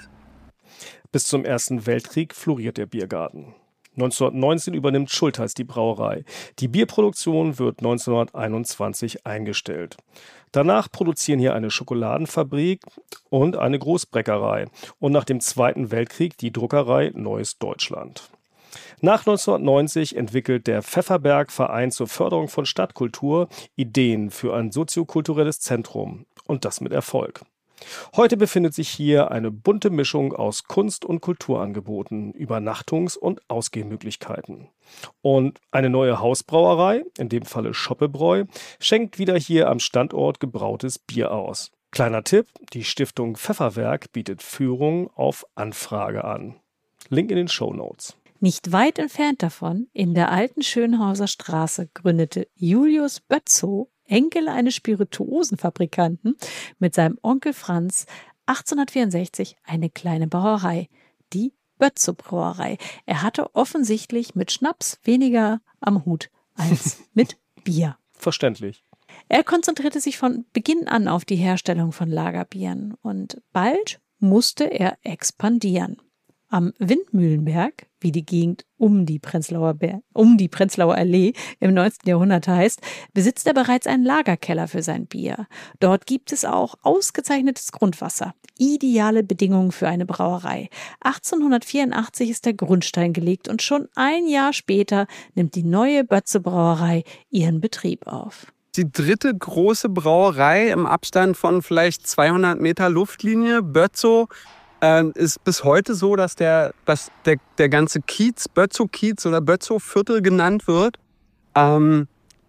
Bis zum Ersten Weltkrieg floriert der Biergarten. neunzehnhundertneunzehn übernimmt Schultheiß die Brauerei. Die Bierproduktion wird neunzehnhunderteinundzwanzig eingestellt. Danach produzieren hier eine Schokoladenfabrik und eine Großbäckerei. Und nach dem Zweiten Weltkrieg die Druckerei Neues Deutschland. Nach neunzehnhundertneunzig entwickelt der Pfefferberg-Verein zur Förderung von Stadtkultur Ideen für ein soziokulturelles Zentrum. Und das mit Erfolg. Heute befindet sich hier eine bunte Mischung aus Kunst- und Kulturangeboten, Übernachtungs- und Ausgehmöglichkeiten. Und eine neue Hausbrauerei, in dem Falle Schoppebräu, schenkt wieder hier am Standort gebrautes Bier aus. Kleiner Tipp, die Stiftung Pfefferwerk bietet Führung auf Anfrage an. Link in den Shownotes. Nicht weit entfernt davon, in der alten Schönhauser Straße, gründete Julius Bötzow, Enkel eines Spirituosenfabrikanten, mit seinem Onkel Franz achtzehnhundertvierundsechzig eine kleine Brauerei, die Bötzow Brauerei. Er hatte offensichtlich mit Schnaps weniger am Hut als mit Bier. Verständlich. Er konzentrierte sich von Beginn an auf die Herstellung von Lagerbieren und bald musste er expandieren. Am Windmühlenberg, wie die Gegend um die Prenzlauer, Ber- um die Prenzlauer Allee im neunzehnten Jahrhundert heißt, besitzt er bereits einen Lagerkeller für sein Bier. Dort gibt es auch ausgezeichnetes Grundwasser. Ideale Bedingungen für eine Brauerei. achtzehnhundertvierundachtzig ist der Grundstein gelegt und schon ein Jahr später nimmt die neue Bötze Brauerei ihren Betrieb auf. Die dritte große Brauerei im Abstand von vielleicht zweihundert Meter Luftlinie, Bötzow, äh, ist bis heute so, dass der, dass der, der ganze Kiez, Bötzow-Kiez oder Bötzow-Viertel genannt wird. Ähm,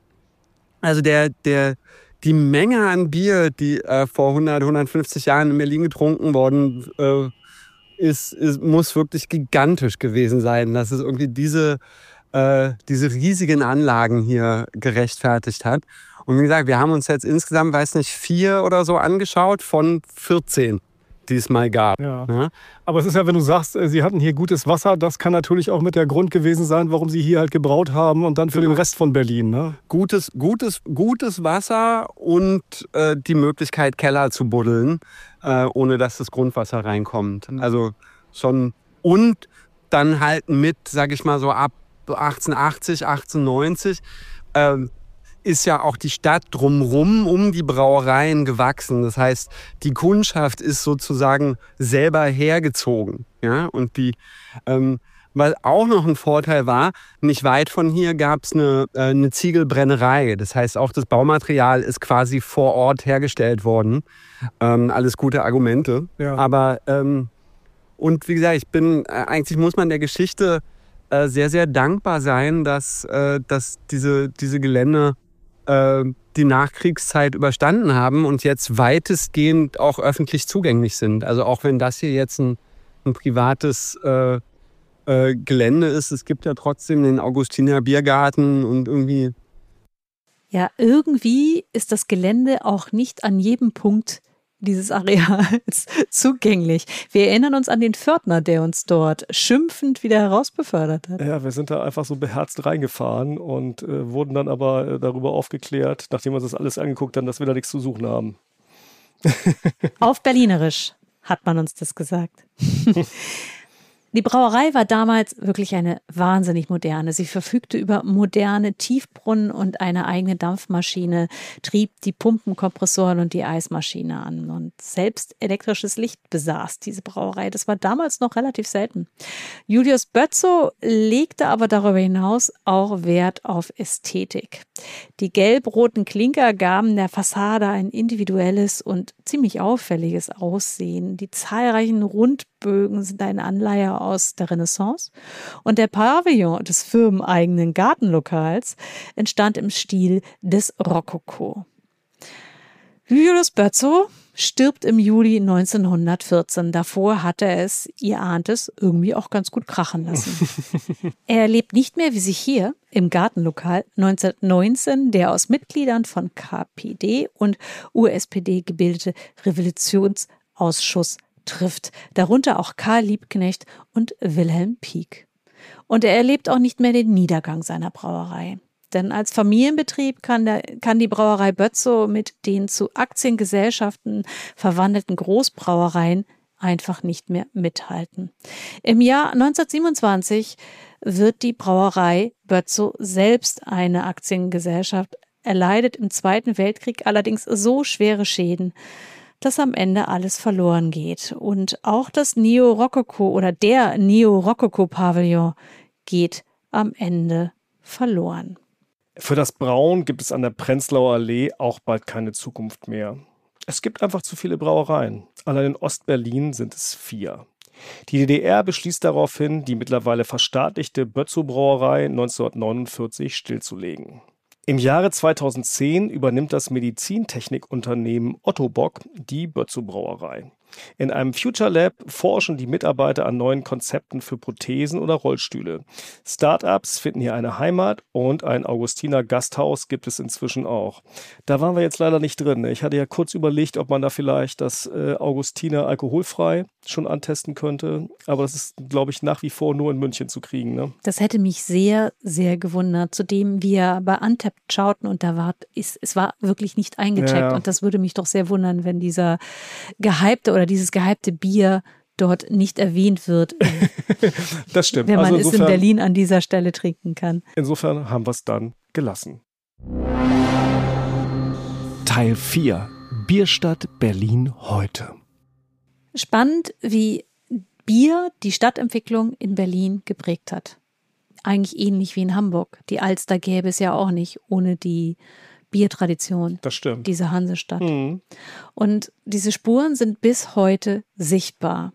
also der, der, die Menge an Bier, die äh, vor hundert, hundertfünfzig Jahren in Berlin getrunken worden äh, ist, ist, muss wirklich gigantisch gewesen sein, dass es irgendwie diese, äh, diese riesigen Anlagen hier gerechtfertigt hat. Und wie gesagt, wir haben uns jetzt insgesamt, weiß nicht, vier oder so angeschaut von vierzehn, die es mal gab. Ja. Ja? Aber es ist ja, wenn du sagst, Sie hatten hier gutes Wasser, das kann natürlich auch mit der Grund gewesen sein, warum Sie hier halt gebraut haben und dann für den Rest von Berlin. Ne? Gutes, gutes, gutes Wasser und äh, die Möglichkeit, Keller zu buddeln, äh, ohne dass das Grundwasser reinkommt. Also schon, und dann halt mit, sag ich mal so ab achtzehnhundertachtzig, achtzehnhundertneunzig, äh, ist ja auch die Stadt drumherum um die Brauereien gewachsen. Das heißt, die Kundschaft ist sozusagen selber hergezogen. Ja? Und die, ähm, was auch noch ein Vorteil war, nicht weit von hier gab es eine, äh, eine Ziegelbrennerei. Das heißt, auch das Baumaterial ist quasi vor Ort hergestellt worden. Ähm, alles gute Argumente. Ja. Aber, ähm, und wie gesagt, ich bin, äh, eigentlich muss man der Geschichte äh, sehr, sehr dankbar sein, dass, äh, dass diese, diese Gelände die Nachkriegszeit überstanden haben und jetzt weitestgehend auch öffentlich zugänglich sind. Also auch wenn das hier jetzt ein, ein privates äh, äh, Gelände ist, es gibt ja trotzdem den Augustiner Biergarten und irgendwie... Ja, irgendwie ist das Gelände auch nicht an jedem Punkt dieses Areals zugänglich. Wir erinnern uns an den Pförtner, der uns dort schimpfend wieder herausbefördert hat. Ja, wir sind da einfach so beherzt reingefahren und äh, wurden dann aber äh, darüber aufgeklärt, nachdem wir uns das alles angeguckt haben, dass wir da nichts zu suchen haben. Auf Berlinerisch hat man uns das gesagt. Die Brauerei war damals wirklich eine wahnsinnig moderne. Sie verfügte über moderne Tiefbrunnen und eine eigene Dampfmaschine, trieb die Pumpenkompressoren und die Eismaschine an. Und selbst elektrisches Licht besaß diese Brauerei. Das war damals noch relativ selten. Julius Bötzow legte aber darüber hinaus auch Wert auf Ästhetik. Die gelb-roten Klinker gaben der Fassade ein individuelles und ziemlich auffälliges Aussehen. Die zahlreichen Rundbögen sind eine Anleihe aus der Renaissance und der Pavillon des firmeneigenen Gartenlokals entstand im Stil des Rokoko. Julius Bötzow stirbt im Juli neunzehnhundertvierzehn. Davor hatte er es, ihr ahnt es, irgendwie auch ganz gut krachen lassen. Er erlebt nicht mehr, wie sich hier im Gartenlokal neunzehnhundertneunzehn der aus Mitgliedern von K P D und U S P D gebildete Revolutionsausschuss trifft, darunter auch Karl Liebknecht und Wilhelm Pieck. Und er erlebt auch nicht mehr den Niedergang seiner Brauerei. Denn als Familienbetrieb kann, der, kann die Brauerei Bötzow mit den zu Aktiengesellschaften verwandelten Großbrauereien einfach nicht mehr mithalten. Im Jahr neunzehnhundertsiebenundzwanzig wird die Brauerei Bötzow selbst eine Aktiengesellschaft, erleidet im Zweiten Weltkrieg allerdings so schwere Schäden, dass am Ende alles verloren geht. Und auch das Neo-Rokoko oder der Neo-Rokoko-Pavillon geht am Ende verloren. Für das Brauen gibt es an der Prenzlauer Allee auch bald keine Zukunft mehr. Es gibt einfach zu viele Brauereien. Allein in Ostberlin sind es vier. Die D D R beschließt daraufhin, die mittlerweile verstaatlichte Bötzow-Brauerei neunzehnhundertneunundvierzig stillzulegen. Im Jahre zweitausendzehn übernimmt das Medizintechnikunternehmen Otto Bock die Bötzow-Brauerei. In einem Future Lab forschen die Mitarbeiter an neuen Konzepten für Prothesen oder Rollstühle. Startups finden hier eine Heimat und ein Augustiner Gasthaus gibt es inzwischen auch. Da waren wir jetzt leider nicht drin. Ich hatte ja kurz überlegt, ob man da vielleicht das äh, Augustiner alkoholfrei schon antesten könnte. Aber das ist, glaube ich, nach wie vor nur in München zu kriegen. Ne? Das hätte mich sehr, sehr gewundert. Zudem wir bei Untappd schauten und da war es, es war wirklich nicht eingecheckt. Ja. Und das würde mich doch sehr wundern, wenn dieser gehypte oder dieses gehypte Bier dort nicht erwähnt wird. Das stimmt. Wenn man also es insofern, in Berlin an dieser Stelle trinken kann. Insofern haben wir es dann gelassen. Teil vier. Bierstadt Berlin heute. Spannend, wie Bier die Stadtentwicklung in Berlin geprägt hat. Eigentlich ähnlich wie in Hamburg. Die Alster gäbe es ja auch nicht ohne die Biertradition. Das stimmt. Diese Hansestadt. Mhm. Und diese Spuren sind bis heute sichtbar.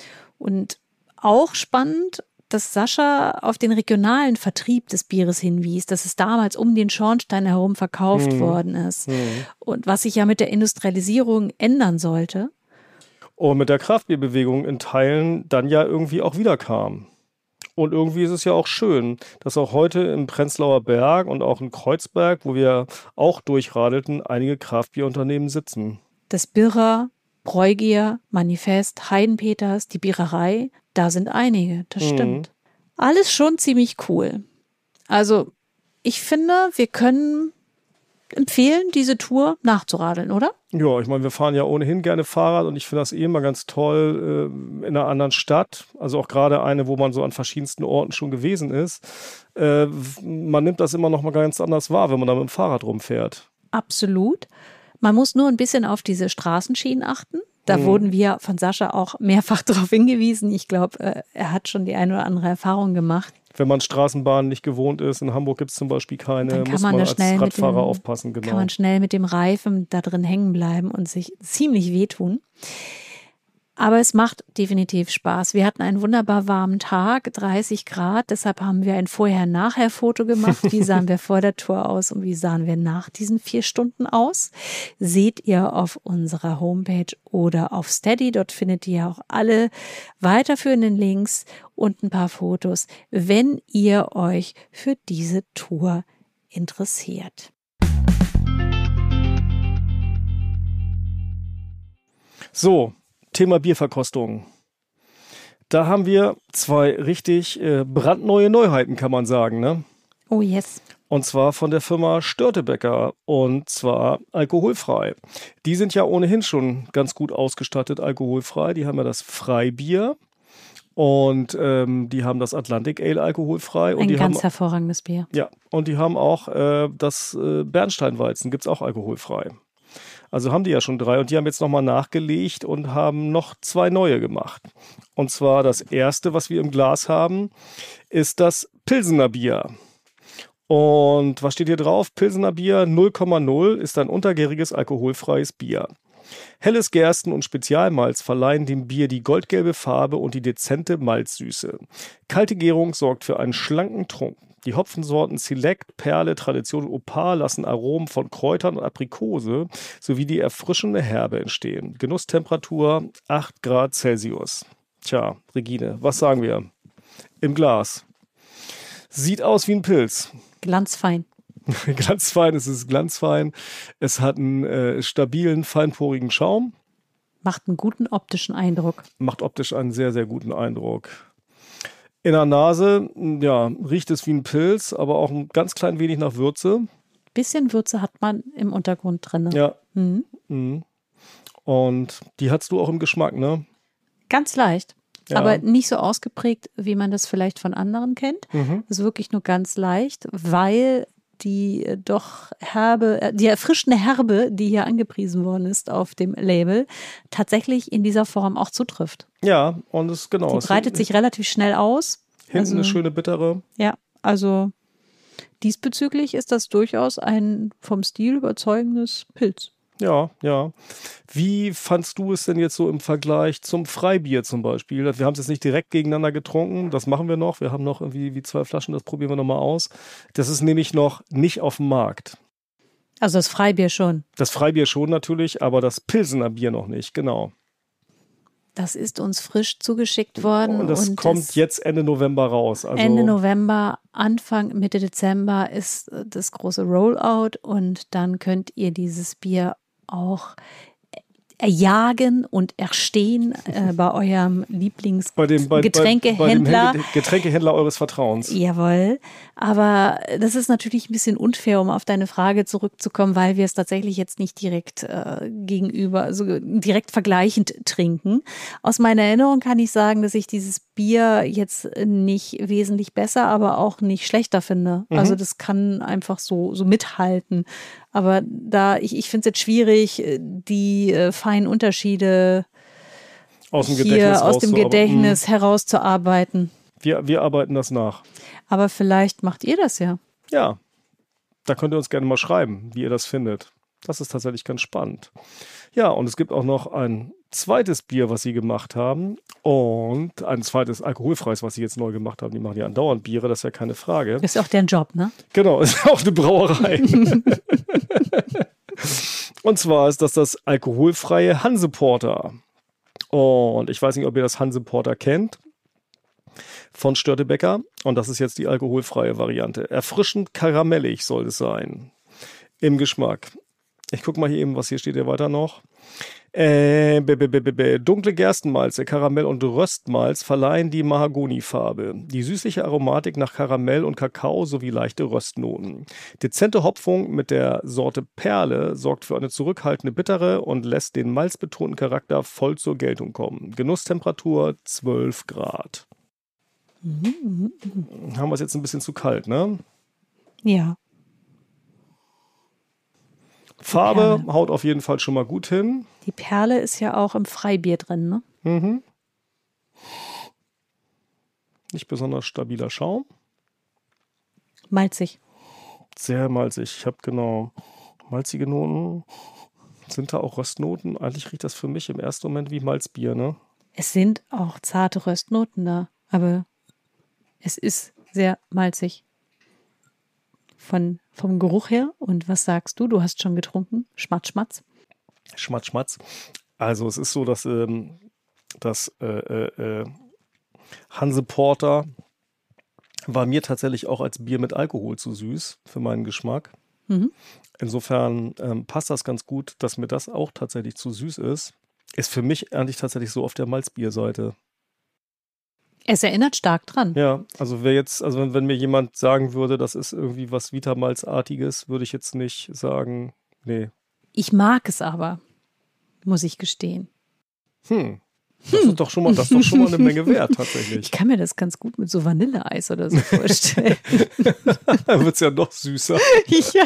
Und auch spannend, dass Sascha auf den regionalen Vertrieb des Bieres hinwies, dass es damals um den Schornstein herum verkauft Mhm. worden ist. Mhm. Und was sich ja mit der Industrialisierung ändern sollte. Und mit der Kraftbierbewegung in Teilen dann ja irgendwie auch wiederkam. Und irgendwie ist es ja auch schön, dass auch heute im Prenzlauer Berg und auch in Kreuzberg, wo wir auch durchradelten, einige Kraftbierunternehmen sitzen. Das Birrer, Bräugier, Manifest, Heidenpeters, die Biererei, da sind einige, das Mhm. stimmt. Alles schon ziemlich cool. Also ich finde, wir können empfehlen, diese Tour nachzuradeln, oder? Ja, ich meine, wir fahren ja ohnehin gerne Fahrrad und ich finde das eh immer ganz toll äh, in einer anderen Stadt. Also auch gerade eine, wo man so an verschiedensten Orten schon gewesen ist. Äh, man nimmt das immer noch mal ganz anders wahr, wenn man da mit dem Fahrrad rumfährt. Absolut. Man muss nur ein bisschen auf diese Straßenschienen achten. Da Mhm. wurden wir von Sascha auch mehrfach darauf hingewiesen. Ich glaube, äh, er hat schon die eine oder andere Erfahrung gemacht. Wenn man Straßenbahnen nicht gewohnt ist, in Hamburg gibt es zum Beispiel keine, Dann kann muss man man da als schnell mit Radfahrer dem- aufpassen. Genau. Kann man schnell mit dem Reifen da drin hängen bleiben und sich ziemlich wehtun. Aber es macht definitiv Spaß. Wir hatten einen wunderbar warmen Tag, dreißig Grad. Deshalb haben wir ein Vorher-Nachher-Foto gemacht. Wie sahen wir vor der Tour aus und wie sahen wir nach diesen vier Stunden aus? Seht ihr auf unserer Homepage oder auf Steady. Dort findet ihr auch alle weiterführenden Links und ein paar Fotos, wenn ihr euch für diese Tour interessiert. So, Thema Bierverkostung. Da haben wir zwei richtig äh, brandneue Neuheiten, kann man sagen, ne? Oh yes. Und zwar von der Firma Störtebecker und zwar alkoholfrei. Die sind ja ohnehin schon ganz gut ausgestattet, alkoholfrei. Die haben ja das Freibier und ähm, die haben das Atlantic Ale alkoholfrei. Und Ein die ganz haben, hervorragendes Bier. ja, und die haben auch äh, das äh, Bernsteinweizen, gibt es auch alkoholfrei. Also haben die ja schon drei und die haben jetzt nochmal nachgelegt und haben noch zwei neue gemacht. Und zwar das erste, was wir im Glas haben, ist das Pilsener Bier. Und was steht hier drauf? Pilsener Bier null Komma null ist ein untergäriges alkoholfreies Bier. Helles Gersten- und Spezialmalz verleihen dem Bier die goldgelbe Farbe und die dezente Malzsüße. Kalte Gärung sorgt für einen schlanken Trunk. Die Hopfensorten Select, Perle, Tradition und Opal lassen Aromen von Kräutern und Aprikose sowie die erfrischende Herbe entstehen. Genusstemperatur acht Grad Celsius. Tja, Regine, was sagen wir? Im Glas. Sieht aus wie ein Pilz. Glanzfein. Glanzfein, es ist glanzfein. Es hat einen äh, stabilen, feinporigen Schaum. Macht einen guten optischen Eindruck. Macht optisch einen sehr, sehr guten Eindruck. In der Nase, ja, riecht es wie ein Pilz, aber auch ein ganz klein wenig nach Würze. Bisschen Würze hat man im Untergrund drin. Ja. Mhm. Mhm. Und die hast du auch im Geschmack, ne? Ganz leicht. Ja. Aber nicht so ausgeprägt, wie man das vielleicht von anderen kennt. Mhm. Das ist wirklich nur ganz leicht, weil die äh, doch herbe, äh, die erfrischende Herbe, die hier angepriesen worden ist auf dem Label, tatsächlich in dieser Form auch zutrifft. Ja, und es genau. Die es breitet sich relativ schnell aus. hinten also- eine schöne bittere. Ja, also diesbezüglich ist das durchaus ein vom Stil überzeugendes Pilz. Ja, ja. Wie fandst du es denn jetzt so im Vergleich zum Freibier zum Beispiel? Wir haben es jetzt nicht direkt gegeneinander getrunken, das machen wir noch. Wir haben noch irgendwie wie zwei Flaschen, das probieren wir nochmal aus. Das ist nämlich noch nicht auf dem Markt. Also das Freibier schon. Das Freibier schon natürlich, aber das Pilsener Bier noch nicht, genau. Das ist uns frisch zugeschickt worden. Und das und kommt das jetzt Ende November raus. Also Ende November, Anfang, Mitte Dezember ist das große Rollout und dann könnt ihr dieses Bier auch erjagen und erstehen äh, bei eurem Lieblingsgetränkehändler. Bei dem Getränkehändler eures Vertrauens. Jawohl, aber das ist natürlich ein bisschen unfair, um auf deine Frage zurückzukommen, weil wir es tatsächlich jetzt nicht direkt äh, gegenüber, also direkt vergleichend trinken. Aus meiner Erinnerung kann ich sagen, dass ich dieses Bier jetzt nicht wesentlich besser, aber auch nicht schlechter finde. Mhm. Also das kann einfach so, so mithalten. Aber da, ich, ich finde es jetzt schwierig, die äh, feinen Unterschiede aus dem hier Gedächtnis, aus dem Gedächtnis herauszuarbeiten. Wir, wir arbeiten das nach. Aber vielleicht macht ihr das ja. Ja, da könnt ihr uns gerne mal schreiben, wie ihr das findet. Das ist tatsächlich ganz spannend. Ja, und es gibt auch noch ein zweites Bier, was sie gemacht haben und ein zweites alkoholfreies, was sie jetzt neu gemacht haben. Die machen ja andauernd Biere, das ist ja keine Frage. Das ist ja auch deren Job, ne? Genau, ist auch eine Brauerei. Und zwar ist das das alkoholfreie Hanseporter. Und ich weiß nicht, ob ihr das Hanseporter kennt. Von Störtebeker. Und das ist jetzt die alkoholfreie Variante. Erfrischend karamellig soll es sein. Im Geschmack. Ich gucke mal hier eben, was hier steht ja weiter noch. Äh, b -b -b -b -b. Dunkle Gerstenmalze, Karamell und Röstmalz verleihen die Mahagonifarbe. Die süßliche Aromatik nach Karamell und Kakao sowie leichte Röstnoten. Dezente Hopfung mit der Sorte Perle sorgt für eine zurückhaltende Bittere und lässt den malzbetonten Charakter voll zur Geltung kommen. Genusstemperatur zwölf Grad. Mhm, mh. Haben wir es jetzt ein bisschen zu kalt, ne? Ja. Farbe Perle haut auf jeden Fall schon mal gut hin. Die Perle ist ja auch im Freibier drin, ne? Mhm. Nicht besonders stabiler Schaum. Malzig. Sehr malzig. Ich habe genau malzige Noten. Sind da auch Röstnoten? Eigentlich riecht das für mich im ersten Moment wie Malzbier, ne? Es sind auch zarte Röstnoten da, aber es ist sehr malzig. Von, vom Geruch her. Und was sagst du? Du hast schon getrunken. Schmatz, schmatz. Schmatz, schmatz. Also es ist so, dass ähm, das äh, äh, Hanseporter war mir tatsächlich auch als Bier mit Alkohol zu süß für meinen Geschmack. Mhm. Insofern ähm, passt das ganz gut, dass mir das auch tatsächlich zu süß ist. Ist für mich eigentlich tatsächlich so auf der Malzbierseite. Es erinnert stark dran. Ja, also wer jetzt, also wenn, wenn mir jemand sagen würde, das ist irgendwie was Vitamalzartiges, würde ich jetzt nicht sagen, nee. Ich mag es aber, muss ich gestehen. Hm. Das ist doch schon mal, das ist doch schon mal eine Menge wert, tatsächlich. Ich kann mir das ganz gut mit so Vanilleeis oder so vorstellen. Dann wird es ja noch süßer. ja.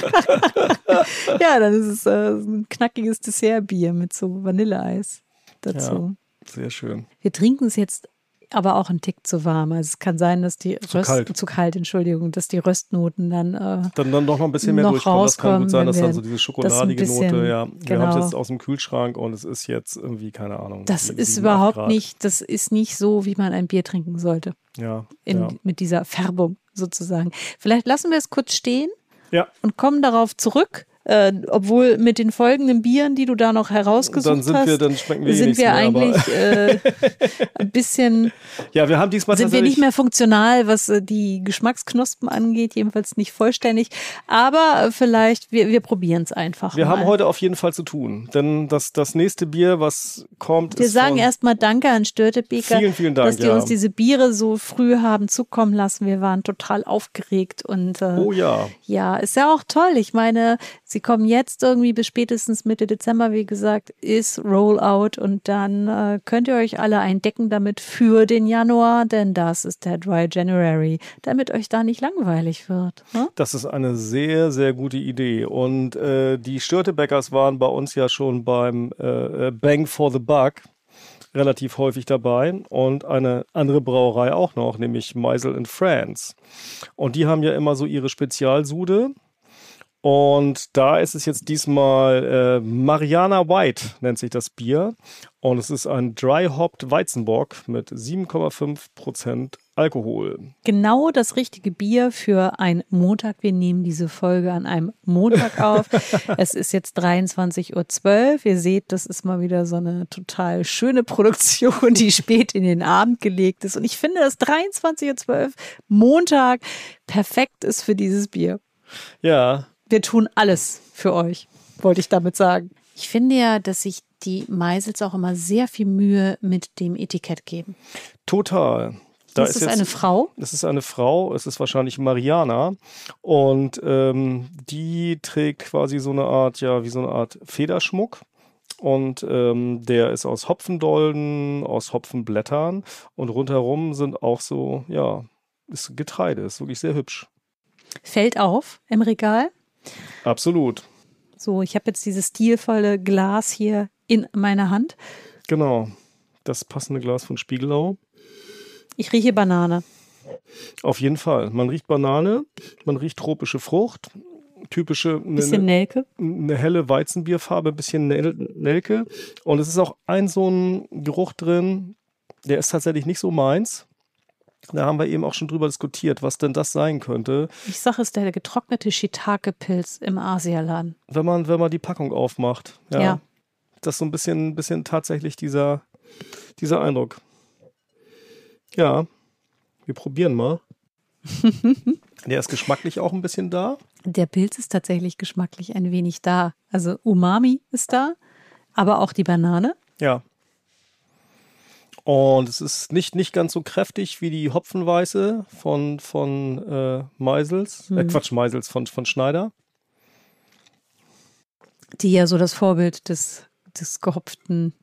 ja, dann ist es äh, ein knackiges Dessertbier mit so Vanilleeis dazu. Ja, sehr schön. Wir trinken es jetzt aber auch ein Tick zu warm. Also es kann sein, dass die zu Röst, kalt. zu kalt, Entschuldigung, dass die Röstnoten dann äh, dann dann doch noch ein bisschen mehr noch durchkommen. Das kann gut sein, dass dann so diese schokoladige bisschen, Note, ja. Wir genau. haben es jetzt aus dem Kühlschrank und es ist jetzt irgendwie, keine Ahnung. Das sieben, ist überhaupt Grad. nicht, das ist nicht so, wie man ein Bier trinken sollte. Ja, In, ja. Mit dieser Färbung sozusagen. Vielleicht lassen wir es kurz stehen ja. und kommen darauf zurück. Äh, obwohl mit den folgenden Bieren, die du da noch herausgesucht dann sind hast, wir, dann schmecken wir sind wir mehr, eigentlich äh, ein bisschen, ja, wir haben diesmal sind wir tatsächlich nicht mehr funktional, was äh, die Geschmacksknospen angeht, jedenfalls nicht vollständig. Aber äh, vielleicht, wir, wir probieren es einfach Wir mal. haben heute auf jeden Fall zu tun, denn das, das nächste Bier, was kommt, Wir ist sagen von, erstmal Danke an Störtebeker, Vielen, vielen Dank, dass die ja. uns diese Biere so früh haben zukommen lassen. Wir waren total aufgeregt und äh, Oh ja. ja, ist ja auch toll. Ich meine, sie kommen jetzt irgendwie bis spätestens Mitte Dezember, wie gesagt, ist Rollout und dann äh, könnt ihr euch alle eindecken damit für den Januar, denn das ist der Dry January, damit euch da nicht langweilig wird. Hm? Das ist eine sehr, sehr gute Idee. Und äh, die Störtebeckers waren bei uns ja schon beim äh, Bang for the Buck relativ häufig dabei und eine andere Brauerei auch noch, nämlich Meisel in France. Und die haben ja immer so ihre Spezialsude. Und da ist es jetzt diesmal äh, Mariana White, nennt sich das Bier. Und es ist ein Dry-Hopped Weizenbock mit sieben Komma fünf Prozent Alkohol. Genau das richtige Bier für einen Montag. Wir nehmen diese Folge an einem Montag auf. Es ist jetzt dreiundzwanzig Uhr zwölf. Ihr seht, das ist mal wieder so eine total schöne Produktion, die spät in den Abend gelegt ist. Und ich finde, dass dreiundzwanzig Uhr zwölf Montag perfekt ist für dieses Bier. Ja. Wir tun alles für euch, wollte ich damit sagen. Ich finde ja, dass sich die Meisels auch immer sehr viel Mühe mit dem Etikett geben. Total. Da das ist ist jetzt, eine Frau? Es ist eine Frau, es ist wahrscheinlich Mariana und ähm, die trägt quasi so eine Art, ja, wie so eine Art Federschmuck und ähm, der ist aus Hopfendolden, aus Hopfenblättern und rundherum sind auch so, ja, ist Getreide, ist wirklich sehr hübsch. Fällt auf im Regal. Absolut. So, ich habe jetzt dieses stilvolle Glas hier in meiner Hand. Genau, das passende Glas von Spiegelau. Ich rieche Banane. Auf jeden Fall. Man riecht Banane, man riecht tropische Frucht, typische Bisschen eine, Nelke. eine helle Weizenbierfarbe, bisschen Nel Nelke. Und es ist auch ein so ein Geruch drin, der ist tatsächlich nicht so meins. Da haben wir eben auch schon drüber diskutiert, was denn das sein könnte. Ich sage, es ist der getrocknete Shiitake-Pilz im Asialaden. Wenn man, wenn man die Packung aufmacht. Ja. Ja. Das ist so ein bisschen, bisschen tatsächlich dieser, dieser Eindruck. Ja, wir probieren mal. Der ist geschmacklich auch ein bisschen da. Der Pilz ist tatsächlich geschmacklich ein wenig da. Also Umami ist da, aber auch die Banane. Ja. Und es ist nicht, nicht ganz so kräftig wie die Hopfenweiße von, von äh, Meisels. Hm. Äh, Quatsch, Meisels von, von Schneider. Die ja so das Vorbild des, des gehopften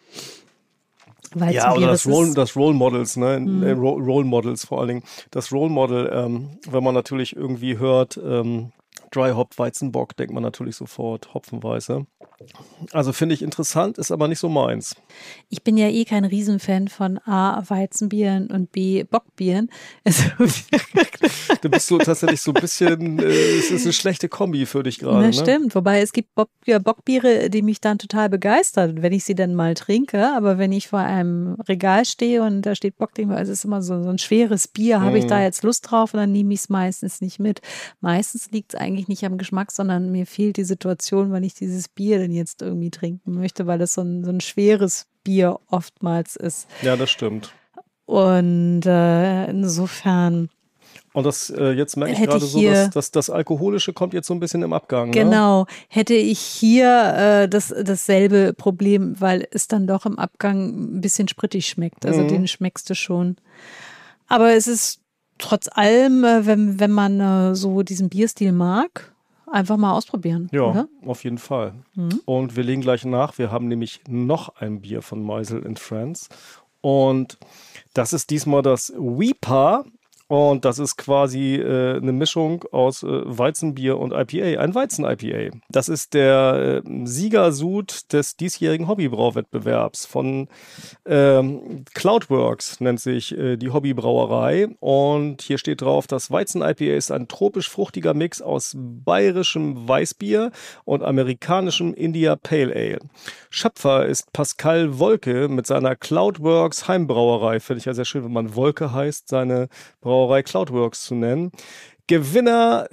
Ja, oder das Role, ist. das Role Models, ne? Mhm. Äh, Ro Role Models vor allen Dingen. Das Role Model, ähm, wenn man natürlich irgendwie hört, ähm, Dry Hop Weizenbock, denkt man natürlich sofort Hopfenweiße. Also finde ich interessant, ist aber nicht so meins. Ich bin ja eh kein Riesenfan von A, Weizenbieren und B, Bockbieren. Also Du bist so tatsächlich so ein bisschen, äh, es ist eine schlechte Kombi für dich gerade. Das ne? stimmt, wobei es gibt Bock, ja, Bockbiere, die mich dann total begeistern, wenn ich sie dann mal trinke. Aber wenn ich vor einem Regal stehe und da steht Bock, denke ich, es ist immer so, so ein schweres Bier, habe ich da jetzt Lust drauf und dann nehme ich es meistens nicht mit. Meistens liegt es eigentlich nicht am Geschmack, sondern mir fehlt die Situation, wenn ich dieses Bier denn jetzt irgendwie trinken möchte, weil das so ein, so ein schweres Bier oftmals ist. Ja, das stimmt. Und äh, insofern Und das, äh, jetzt merke ich Hätte gerade ich so, hier- dass, dass das Alkoholische kommt jetzt so ein bisschen im Abgang. Ne? Genau, hätte ich hier äh, das, dasselbe Problem, weil es dann doch im Abgang ein bisschen sprittig schmeckt. Also Mhm. den schmeckst du schon. Aber es ist trotz allem, äh, wenn, wenn man äh, so diesen Bierstil mag, einfach mal ausprobieren. Ja, Oder? auf jeden Fall. Mhm. Und wir legen gleich nach. Wir haben nämlich noch ein Bier von Meisel and Friends. Und das ist diesmal das Weepa. Und das ist quasi äh, eine Mischung aus äh, Weizenbier und I P A, ein Weizen-I P A. Das ist der äh, Siegersud des diesjährigen Hobbybrauwettbewerbs von ähm, Cloudworks, nennt sich äh, die Hobbybrauerei. Und hier steht drauf, das Weizen-I P A ist ein tropisch-fruchtiger Mix aus bayerischem Weißbier und amerikanischem India Pale Ale. Schöpfer ist Pascal Wolke mit seiner Cloudworks Heimbrauerei. Finde ich ja sehr schön, wenn man Wolke heißt, seine Brauerei Cloudworks zu nennen. Gewinner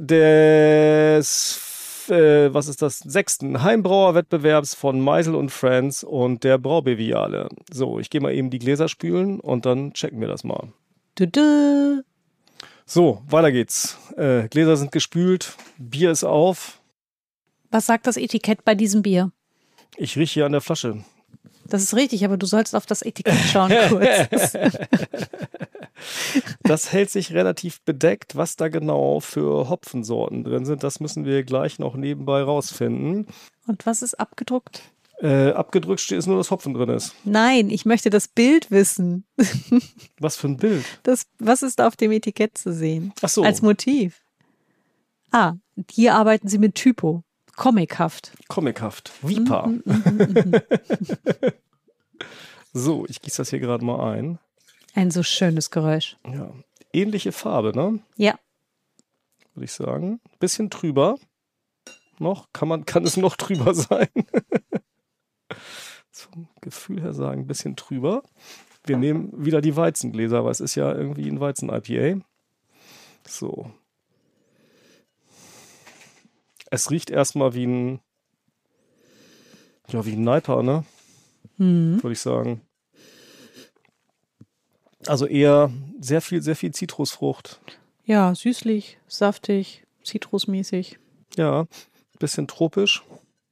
des, äh, was ist das, sechsten Heimbrauerwettbewerbs von Meisel und Friends und der Braubeviale. So, ich gehe mal eben die Gläser spülen und dann checken wir das mal. Du, du. So, weiter geht's. Äh, Gläser sind gespült, Bier ist auf. Was sagt das Etikett bei diesem Bier? Ich rieche hier an der Flasche. Das ist richtig, aber du sollst auf das Etikett schauen kurz. Das hält sich relativ bedeckt. Was da genau für Hopfensorten drin sind, das müssen wir gleich noch nebenbei rausfinden. Und was ist abgedruckt? Äh, abgedrückt steht, ist nur, dass Hopfen drin ist. Nein, ich möchte das Bild wissen. Was für ein Bild? Das, was ist auf dem Etikett zu sehen? Ach so, Als Motiv. Ah, hier arbeiten sie mit Typo. Comichaft. comichaft. Weepa. Mhm, mhm, mhm. So, ich gieße das hier gerade mal ein. Ein so schönes Geräusch. Ja. Ähnliche Farbe, ne? Ja. Würde ich sagen. Bisschen trüber. Noch? Kann man, kann es noch trüber sein? Vom Gefühl her sagen, ein bisschen trüber. Wir nehmen wieder die Weizengläser, weil es ist ja irgendwie ein Weizen-I P A. So. Es riecht erstmal wie ein, ja, wie ein Naipa, ne? Mhm. Würde ich sagen. Also eher sehr viel, sehr viel Zitrusfrucht. Ja, süßlich, saftig, zitrusmäßig. Ja, bisschen tropisch.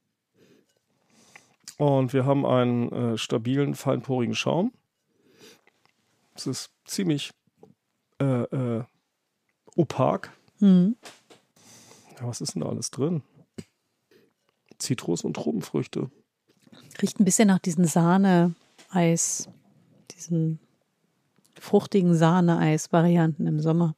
Und wir haben einen äh, stabilen, feinporigen Schaum. Es ist ziemlich äh, äh, opak. Mhm. Ja, was ist denn da alles drin? Zitrus und Traubenfrüchte. Riecht ein bisschen nach diesen Sahne-Eis, diesen fruchtigen Sahne-Eis-Varianten im Sommer.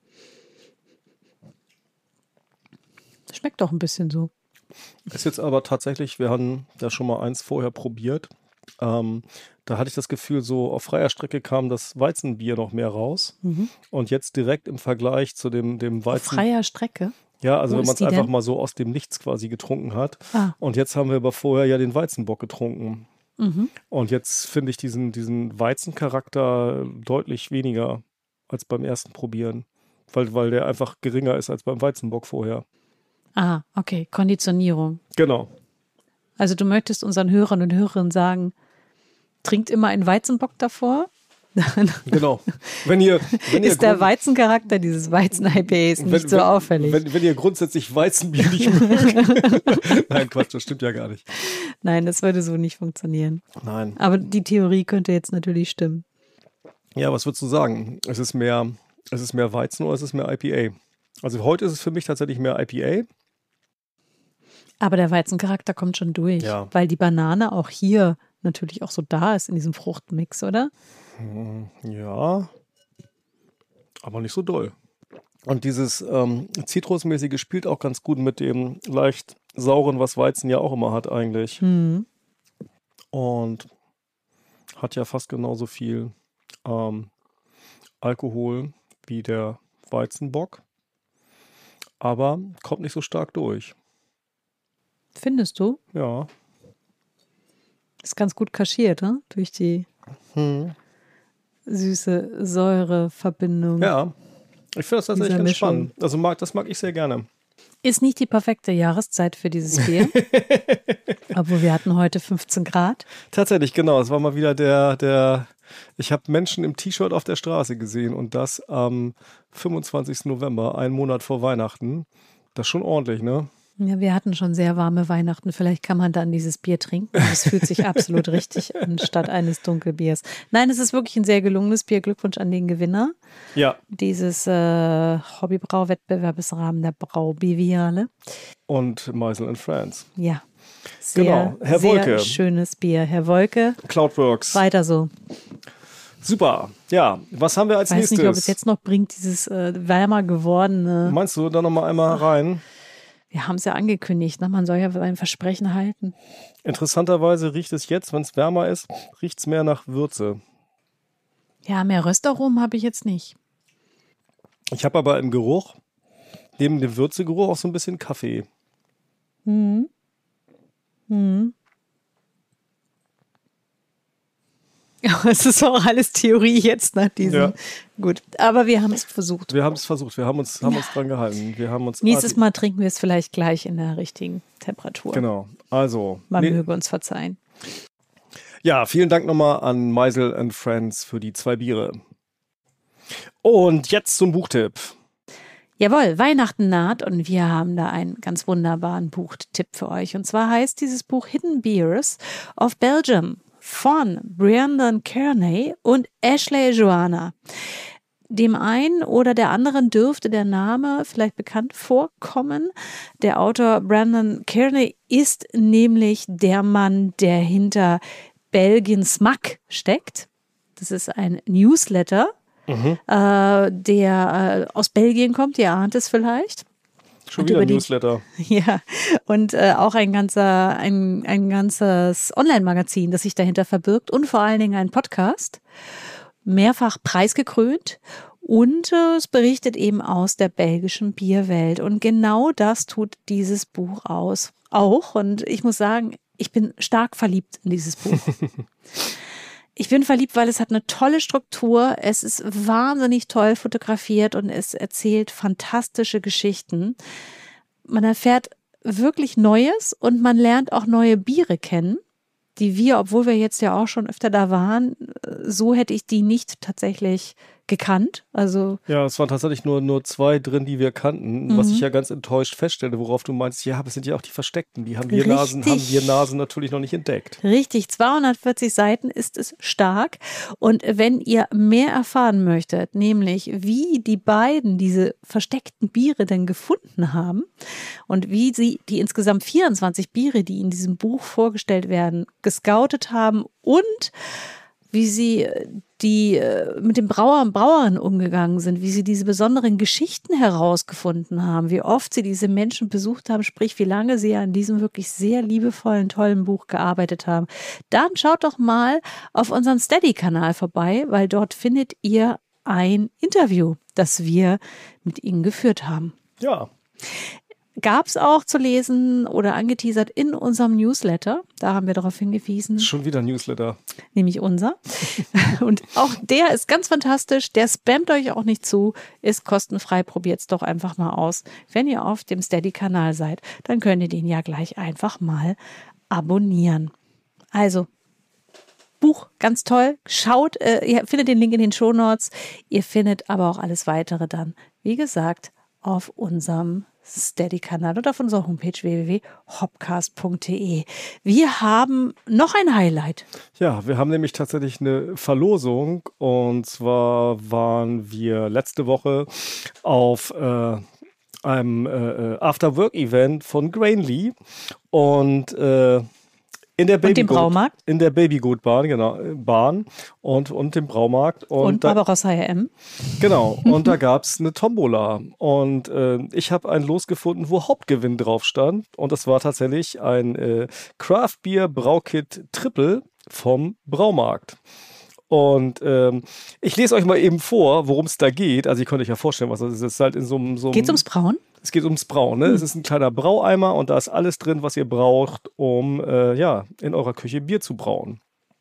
Schmeckt doch ein bisschen so. Ist jetzt aber tatsächlich, wir hatten da schon mal eins vorher probiert. Ähm, da hatte ich das Gefühl, so auf freier Strecke kam das Weizenbier noch mehr raus. Mhm. Und jetzt direkt im Vergleich zu dem, dem Auf Weizen. freier Strecke. Ja, also Wo wenn ist man es die einfach denn? mal so aus dem Nichts quasi getrunken hat. Ah. Und jetzt haben wir aber vorher ja den Weizenbock getrunken. Mhm. Und jetzt finde ich diesen, diesen Weizencharakter deutlich weniger als beim ersten Probieren. Weil, weil der einfach geringer ist als beim Weizenbock vorher. Ah, okay, Konditionierung. Genau. Also du möchtest unseren Hörern und Hörerinnen sagen, trinkt immer einen Weizenbock davor. Dann Genau. Wenn ihr, wenn ihr ist der Grund- Weizencharakter dieses Weizen-I P As nicht wenn, so wenn, auffällig. Wenn, wenn ihr grundsätzlich Weizenbier nicht mögt. Nein, Quatsch, das stimmt ja gar nicht. Nein, das würde so nicht funktionieren. Nein. Aber die Theorie könnte jetzt natürlich stimmen. Ja, was würdest du sagen? Es ist mehr, es ist mehr Weizen oder es ist mehr I P A? Also heute ist es für mich tatsächlich mehr I P A. Aber der Weizencharakter kommt schon durch, Ja. weil die Banane auch hier natürlich auch so da ist in diesem Fruchtmix, oder? Ja, aber nicht so doll. Und dieses ähm, Zitrusmäßige spielt auch ganz gut mit dem leicht sauren, was Weizen ja auch immer hat eigentlich. Hm. Und hat ja fast genauso viel ähm, Alkohol wie der Weizenbock. Aber kommt nicht so stark durch. Findest du? Ja. Ist ganz gut kaschiert, ne? Durch die Hm. süße Säureverbindung. Ja. Ich finde das tatsächlich Dieser ganz Mischung. spannend. Also mag, das mag ich sehr gerne. Ist nicht die perfekte Jahreszeit für dieses Bier. Obwohl wir hatten heute fünfzehn Grad. Tatsächlich, genau. Es war mal wieder der, der, ich habe Menschen im T-Shirt auf der Straße gesehen und das am fünfundzwanzigsten November, einen Monat vor Weihnachten. Das ist schon ordentlich, ne? Ja, wir hatten schon sehr warme Weihnachten. Vielleicht kann man dann dieses Bier trinken. Es fühlt sich absolut richtig an, statt eines Dunkelbiers. Nein, es ist wirklich ein sehr gelungenes Bier. Glückwunsch an den Gewinner Ja. dieses äh, Hobbybrauwettbewerbs im Rahmen der Braubiviale. Und Meisel and Friends. Ja, sehr, Genau. Herr sehr Wolke. schönes Bier. Herr Wolke, Cloudworks. weiter so. Super. Ja, was haben wir als Ich weiß nächstes? nicht, ob es jetzt noch bringt, dieses äh, wärmer gewordene. Meinst du, da nochmal einmal rein? Wir haben es ja angekündigt, ne? Man soll ja sein Versprechen halten. Interessanterweise riecht es jetzt, wenn es wärmer ist, riecht es mehr nach Würze. Ja, mehr Röstaromen habe ich jetzt nicht. Ich habe aber im Geruch, neben dem Würzegeruch, auch so ein bisschen Kaffee. Mhm. Mhm. Es ist auch alles Theorie jetzt nach diesem. Ja. Gut, aber wir haben es versucht. Wir haben es versucht, wir haben uns, haben uns dran gehalten. Wir haben uns Nächstes Mal trinken wir es vielleicht gleich in der richtigen Temperatur. Genau, also. Man nee, möge uns verzeihen. ja, vielen Dank nochmal an Meisel and Friends für die zwei Biere. Und jetzt zum Buchtipp. Jawohl, Weihnachten naht und wir haben da einen ganz wunderbaren Buchtipp für euch. Und zwar heißt dieses Buch Hidden Beers of Belgium von Brandon Kearney und Ashley Joanna. Dem einen oder der anderen dürfte der Name vielleicht bekannt vorkommen. Der Autor Brandon Kearney ist nämlich der Mann, der hinter Belgiens Smack steckt. Das ist ein Newsletter, Mhm. äh, der äh, aus Belgien kommt. Ihr ahnt es vielleicht. Schon Und wieder über ein die- Newsletter. Ja, und äh, auch ein ganzer, ein, ein ganzes Online-Magazin, das sich dahinter verbirgt und vor allen Dingen ein Podcast, mehrfach preisgekrönt Und äh, es berichtet eben aus der belgischen Bierwelt. Und genau das tut dieses Buch aus. Auch. Und ich muss sagen, ich bin stark verliebt in dieses Buch. Ich bin verliebt, weil es hat eine tolle Struktur. Es ist wahnsinnig toll fotografiert und es erzählt fantastische Geschichten. Man erfährt wirklich Neues und man lernt auch neue Biere kennen, die wir, obwohl wir jetzt ja auch schon öfter da waren, so hätte ich die nicht tatsächlich gekannt. Also ja, es waren tatsächlich nur, nur zwei drin, die wir kannten, Mhm. was ich ja ganz enttäuscht feststelle, worauf du meinst, ja, aber es sind ja auch die Versteckten, die haben wir Nasen, haben Richtig. wir Nasen natürlich noch nicht entdeckt. Richtig, zweihundertvierzig Seiten ist es stark. Und wenn ihr mehr erfahren möchtet, nämlich wie die beiden diese versteckten Biere denn gefunden haben und wie sie die insgesamt vierundzwanzig Biere, die in diesem Buch vorgestellt werden, gescoutet haben und wie sie die äh, mit den Brauer und Brauerinnen umgegangen sind, wie sie diese besonderen Geschichten herausgefunden haben, wie oft sie diese Menschen besucht haben, sprich wie lange sie an diesem wirklich sehr liebevollen, tollen Buch gearbeitet haben. Dann schaut doch mal auf unseren Steady-Kanal vorbei, weil dort findet ihr ein Interview, das wir mit ihnen geführt haben. Ja, Gab es auch zu lesen oder angeteasert in unserem Newsletter. Da haben wir darauf hingewiesen, schon wieder Newsletter. nämlich unser. Und auch der ist ganz fantastisch. Der spammt euch auch nicht zu, ist kostenfrei. Probiert es doch einfach mal aus. Wenn ihr auf dem Steady-Kanal seid, dann könnt ihr den ja gleich einfach mal abonnieren. Also, Buch, ganz toll. Schaut, äh, ihr findet den Link in den Shownotes. Ihr findet aber auch alles weitere dann, wie gesagt, auf unserem Steady-Kanal oder auf unserer Homepage w w w punkt hopcast punkt d e. Wir haben noch ein Highlight. Ja, wir haben nämlich tatsächlich eine Verlosung und zwar waren wir letzte Woche auf äh, einem äh, After-Work-Event von Grainly und äh, in der Und dem Babygoat- Braumarkt. In der Babygoat-Bahn, genau, äh, Bahn und, und dem Braumarkt. Und, Und da, Barbarossa H M. genau, und da gab es eine Tombola. Und äh, ich habe ein Los gefunden, wo Hauptgewinn drauf stand. Und das war tatsächlich ein äh, Craft Beer Braukit Triple vom Braumarkt. Und ähm, ich lese euch mal eben vor, worum es da geht. Also ihr könnt euch ja vorstellen, was das ist. Es ist halt in so einem... So einem- Geht's ums Brauen? Es geht ums Brauen. Ne? Es ist ein kleiner Braueimer und da ist alles drin, was ihr braucht, um äh, ja, in eurer Küche Bier zu brauen.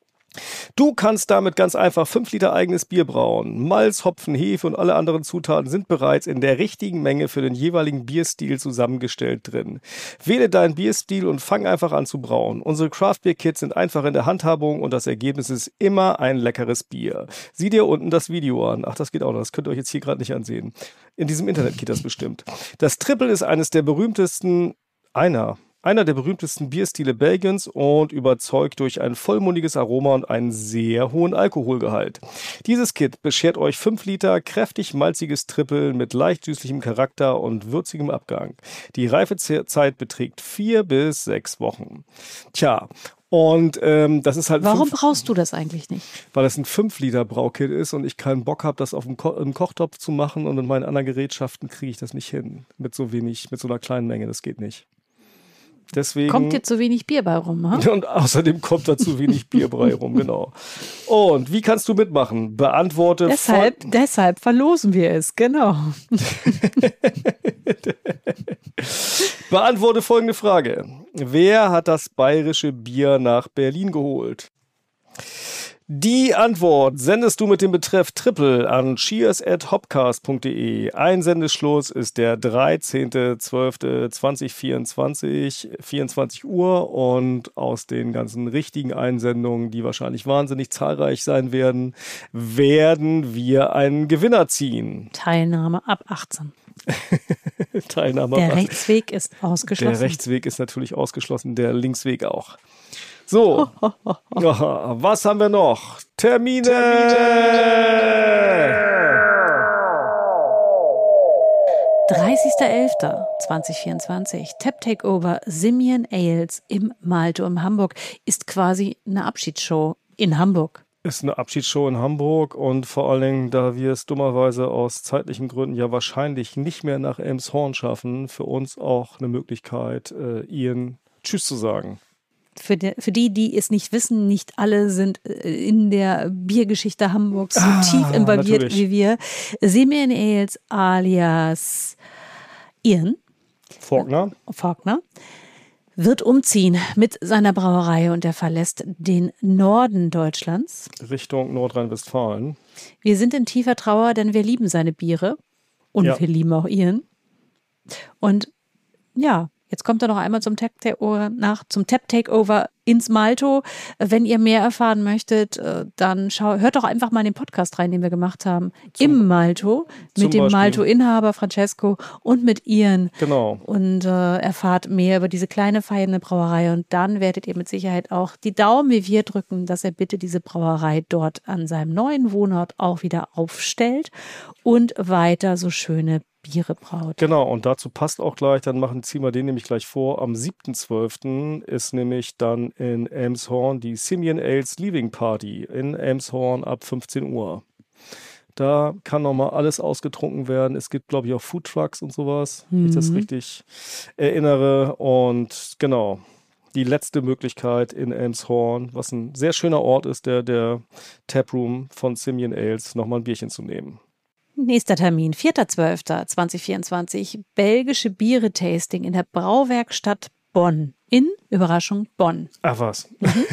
Du kannst damit ganz einfach fünf Liter eigenes Bier brauen. Malz, Hopfen, Hefe und alle anderen Zutaten sind bereits in der richtigen Menge für den jeweiligen Bierstil zusammengestellt drin. Wähle deinen Bierstil und fang einfach an zu brauen. Unsere Craft Beer Kits sind einfach in der Handhabung und das Ergebnis ist immer ein leckeres Bier. Sieh dir unten das Video an. Ach, das geht auch noch. Das könnt ihr euch jetzt hier gerade nicht ansehen. In diesem Internet geht das bestimmt. Das Triple ist eines der berühmtesten, einer Einer der berühmtesten Bierstile Belgiens und überzeugt durch ein vollmundiges Aroma und einen sehr hohen Alkoholgehalt. Dieses Kit beschert euch fünf Liter kräftig malziges Triple mit leicht süßlichem Charakter und würzigem Abgang. Die Reifezeit beträgt vier bis sechs Wochen. Tja, und ähm, das ist halt... Warum fünf, brauchst du das eigentlich nicht? weil das ein fünf Liter Braukit ist und ich keinen Bock habe, das auf dem Ko- im Kochtopf zu machen und in meinen anderen Gerätschaften kriege ich das nicht hin. Mit so wenig, mit so einer kleinen Menge, das geht nicht. Deswegen, Kommt dir zu wenig Bier bei rum, ha? und außerdem kommt da zu wenig Bierbrei rum, genau. Und wie kannst du mitmachen? Beantworte Deshalb, fol- deshalb verlosen wir es, genau. beantworte folgende Frage. Wer hat das bayerische Bier nach Berlin geholt? Die Antwort sendest du mit dem Betreff Triple an cheers at hopcast punkt d e. Einsendeschluss ist der dreizehnter zwölfter zweitausendvierundzwanzig, vierundzwanzig Uhr und aus den ganzen richtigen Einsendungen, die wahrscheinlich wahnsinnig zahlreich sein werden, werden wir einen Gewinner ziehen. Teilnahme ab achtzehn. Teilnahme. Der Rechtsweg ist ausgeschlossen. Der Rechtsweg ist natürlich ausgeschlossen, der Linksweg auch. So, Aha, was haben wir noch? Termine! dreißigster elfter zweitausendvierundzwanzig. Tap Takeover Simian Ales im Malturm Hamburg ist quasi eine Abschiedsshow in Hamburg. Ist eine Abschiedsshow in Hamburg und vor allen Dingen, da wir es dummerweise aus zeitlichen Gründen ja wahrscheinlich nicht mehr nach Elmshorn schaffen, für uns auch eine Möglichkeit, äh, Ian Tschüss zu sagen. Für die, für die, die es nicht wissen, nicht alle sind in der Biergeschichte Hamburgs so Ah, tief involviert natürlich. wie wir. Simeon Ales alias Ian Faulkner. Faulkner wird umziehen mit seiner Brauerei und er verlässt den Norden Deutschlands. Richtung Nordrhein-Westfalen. Wir sind in tiefer Trauer, denn wir lieben seine Biere und Ja. wir lieben auch Ian. Und ja, jetzt kommt er noch einmal zum Tap Takeover nach, zum Tap Takeover ins Malto. Wenn ihr mehr erfahren möchtet, dann schau, hört doch einfach mal in den Podcast rein, den wir gemacht haben. Zum- Im Malto zum mit dem Beispiel. Malto-Inhaber Francesco und mit Ian. Genau. Und äh, erfahrt mehr über diese kleine feine Brauerei. Und dann werdet ihr mit Sicherheit auch die Daumen wie wir drücken, dass er bitte diese Brauerei dort an seinem neuen Wohnort auch wieder aufstellt und weiter so schöne Biere braut. Genau, und dazu passt auch gleich, dann machen, ziehen wir den nämlich gleich vor. Am siebten zwölften ist nämlich dann in Elmshorn die Simeon Ales Leaving Party in Elmshorn ab fünfzehn Uhr. Da kann nochmal alles ausgetrunken werden. Es gibt, glaube ich, auch Foodtrucks und sowas, wenn ich das richtig erinnere. Und genau, die letzte Möglichkeit in Elmshorn, was ein sehr schöner Ort ist, der, der Taproom von Simeon Ales, nochmal ein Bierchen zu nehmen. Nächster Termin, vierter zwölfter zweitausendvierundzwanzig, belgische Biere-Tasting in der Brauwerkstatt Bonn. In, Überraschung, Bonn. Ach was.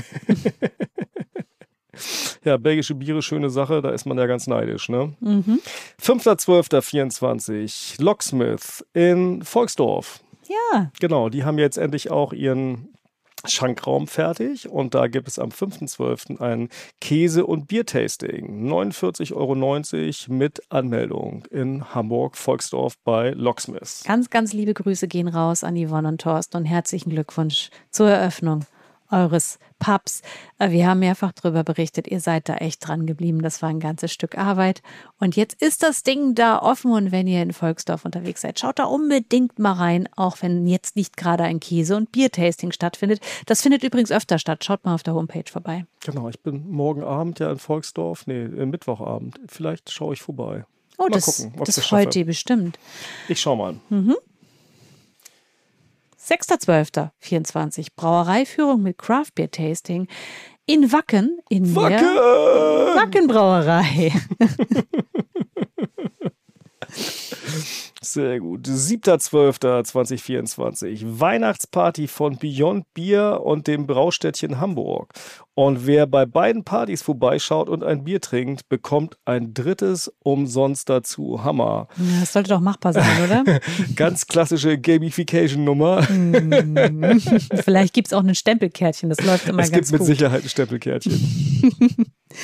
Ja, belgische Biere, schöne Sache, da ist man ja ganz neidisch, ne? Mhm. fünfter zwölfter vierundzwanzig, Locksmith in Volksdorf. Ja, Genau, die haben jetzt endlich auch ihren Schankraum fertig und da gibt es am fünften zwölften ein Käse- und Biertasting. neunundvierzig Euro neunzig mit Anmeldung in Hamburg, Volksdorf bei Locksmith. ganz, ganz liebe Grüße gehen raus an Yvonne und Thorsten und herzlichen Glückwunsch zur Eröffnung eures Pubs. Wir haben mehrfach darüber berichtet, ihr seid da echt dran geblieben. Das war ein ganzes Stück Arbeit. Und jetzt ist das Ding da offen und wenn ihr in Volksdorf unterwegs seid, schaut da unbedingt mal rein, auch wenn jetzt nicht gerade ein Käse- und Biertasting stattfindet. Das findet übrigens öfter statt. Schaut mal auf der Homepage vorbei. Genau, ich bin morgen Abend ja in Volksdorf, nee, äh, Mittwochabend. Vielleicht schaue ich vorbei. Oh, Mal das, gucken, ob ich das das freut schaffe. die bestimmt. Ich schau mal. sechster zwölfter vierundzwanzig, Brauereiführung mit Craft Beer Tasting in Wacken in der Wacken! Wacken-Brauerei. Sehr gut. siebter zwölfter zweitausendvierundzwanzig. Weihnachtsparty von Beyond Bier und dem Braustädtchen Hamburg. Und wer bei beiden Partys vorbeischaut und ein Bier trinkt, bekommt ein drittes umsonst dazu. Hammer. Ja, das sollte doch machbar sein, oder? Ganz klassische Gamification-Nummer. Vielleicht gibt es auch ein Stempelkärtchen, das läuft immer Es gibt ganz mit gut. Sicherheit ein Stempelkärtchen.